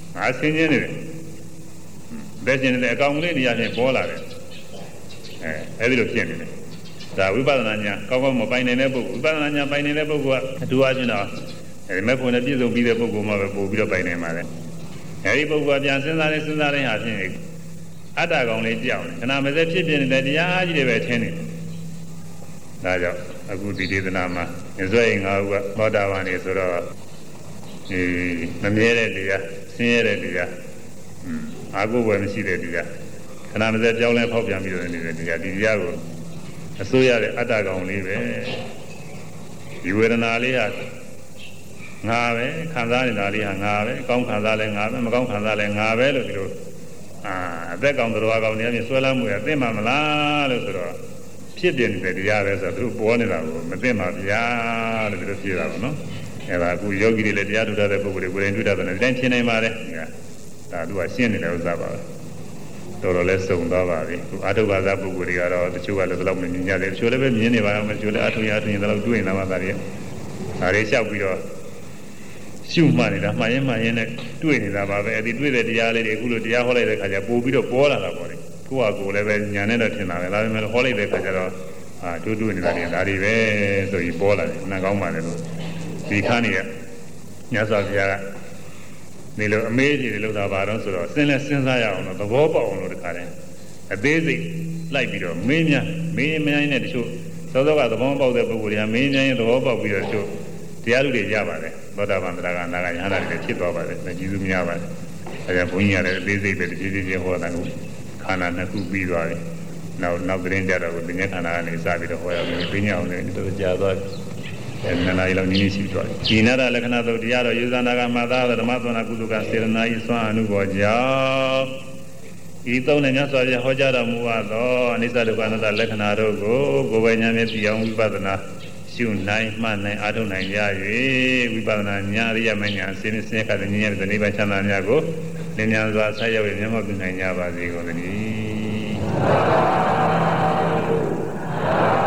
ငါဆင်းရဲနေတယ်ဘယ်ကျင်နေတဲ့အကောင်လေးနေရာချင်းပေါ်လာတယ်အဲအဲဒီလိုဖြစ်နေတယ်ဒါဝိပဿနာညာကောင်းကောင်းမပိုင်နိုင်တဲ့ပုဂ္ဂိုလ်ဝိပဿနာညာပိုင်နေတဲ့ပုဂ္ဂိုလ်ကအထူးအားဖြင့်တော့အဲဒီမဲ့ဖို့နဲ့ပြည့်စုံပြီးတဲ့ပုဂ္ဂိုလ်မှပဲပို့ပြီးတော့ပိုင်နိုင်ပါလေအဲဒီပုဂ္ဂိုလ်ကပြန်စဉ်းစားနေစဉ်းစားနေဟာဖြင့်အတ္တကောင်လေးကြောက်တယ်ခဏမစဲဖြစ်ပြနေတဲ့တရားကြီးတွေပဲထင်းနေဒါကြောင့်အခုဒီဒေသနာမှာမြတ်စွာဘုရားငါးဦးကသောတာပန်နေဆိုတော့ဒီမမြဲတဲ့တရားဆင်းရဲတဲ့တရားအာကိုယ်ပဲမရှိတဲ့တရားခဏမစဲကြောင်းလဲဖောက်ပြန်ပြီးတော့နေတဲ့တရားဒီတရားကိုအစိုးရတဲ့အတ္တကောင်လေးပဲဒီဝေဒနာလေးဟာငါပဲခံစားနေတာလေးဟာငါပဲကောင်းခံစားလဲငါပဲမကောင်းခံစားလဲငါပဲလို့ဒီလိုအာအသက်ကောင်တော်ကောင်တွေအမြင်ဆွဲလမ်းမှုရသိမှမလားလို့ဆိုတော့ဖြစ်ပြနေတဲ့တရားပဲဆိုတော့သူတို့ပေါ်နေတာကိုမသိမှဗျာလို့ဒီလိုဖြေတာပေါ့နော်အဲဒါအခုယောဂီတွေလည်းတရားထုတ်တဲ့ပုဂ္ဂိုလ်တွေကိုယ်တိုင်တွေ့တာဆိုတော့ဒီတိုင်းရှင်းနိုင်ပါတယ်ဒါသူကရှင်းနေတဲ့ဥစ္စာပါပဲတော်တော်လေးစုံသွားပါပြီသူအာထုဘာသာပုဂ္ဂိုလ်တွေကတော့တချို့ကလည်းဘယ်တော့မှမြင်ကြတယ်တချို့လည်းပဲမြင်နေပါအောင်တချို့လည်းအာထုရအာထုရင်တော့တွေ့နေတာမှသာတယ်ဒါတွေလျှောက်ပြီးတော့ရှုမှတ်နေတာမှန်ရင်မှန်ရင်နဲ့တွေ့နေတာပါပဲအဲဒီတွေ့တဲ့တရားလေးတွေအခုလိုတရားဟောလိုက်တဲ့ခါကျပို့ပြီးတော့ပေါ်လာတာပေါ့လေကိုယ့်ဟာကိုယ်လည်းပဲညာနဲ့တော့ထင်တာပဲဒါပေမဲ့ဟောလိုက်တဲ့ခါကျတော့အာတွေ့တွေ့နေတာတွေဒါတွေပဲဆိုပြီးပေါ်လာတယ်နှံကောင်းပါလေလို့ဒီခါနေကညဇောဘုရားကနေလို့အမေးကြီးတွေလောက်တာပါတော့ဆိုတော့စဉ်းလဲစဉ်းစားရအောင်တော့သဘောပေါက်အောင်လို့တခါတည်းအသေးစိတ်လိုက်ပြီးတော့မင်းများမင်းမြိုင်းနဲ့တချို့သောသောကသဘောပေါက်တဲ့ပုဂ္ဂိုလ်တွေကမင်းမြိုင်းရဲ့သဘောပေါက်ပြီးတော့တချို့တရားလူတွေရပါတယ်သောတာပန်တရားကနာကယဟန္တာတွေဖြစ်သွားပါတယ်ကျေးဇူးများပါတယ်အဲဒါဘုန်းကြီးရတယ်အသေးစိတ်ပဲတဖြည်းဖြည်းဟောတာကိုခန္ဓာနှစ်ခုပြီးသွားတယ်နောက်နောက်သတင်းကြတော့ပညာခန္ဓာကနေစပြီးတော့ဟောရမယ်ပညာအောင်လည်းတော်ကြာသွားအဲနနာရီလောက်နည်းနည်းရှိသွားတယ်ဒီနာရလက္ခဏာတို့တရားတော်ယေဇနာကမှာသာဓမ္မသနာကုသကစေရနာဤစွမ်းအမှုပေါ်ကြောင့်ဤသုံးနဲ့မြတ်စွာဘုရားဟောကြားတော်မူသောအနိစ္စဒုက္ခအနတ္တလက္ခဏာတို့ကိုကိုယ်ပိုင်ဉာဏ်ဖြင့်သိအောင်ဝိပဿနာရှုနိုင်မှတ်နိုင်အားထုတ်နိုင်ကြ၍ဝိပဿနာဉာဏ်ရိယမဉာဏ်စင်းစင်းကတဲ့ဉာဏ်ရဲ့ဒီနိဗ္ဗာန်ချမ်းသာများကိုလင်းမြန်စွာဆက်ရောက်ရမျက်မှောက်ပြုနိုင်ကြပါစေကုန်သတည်း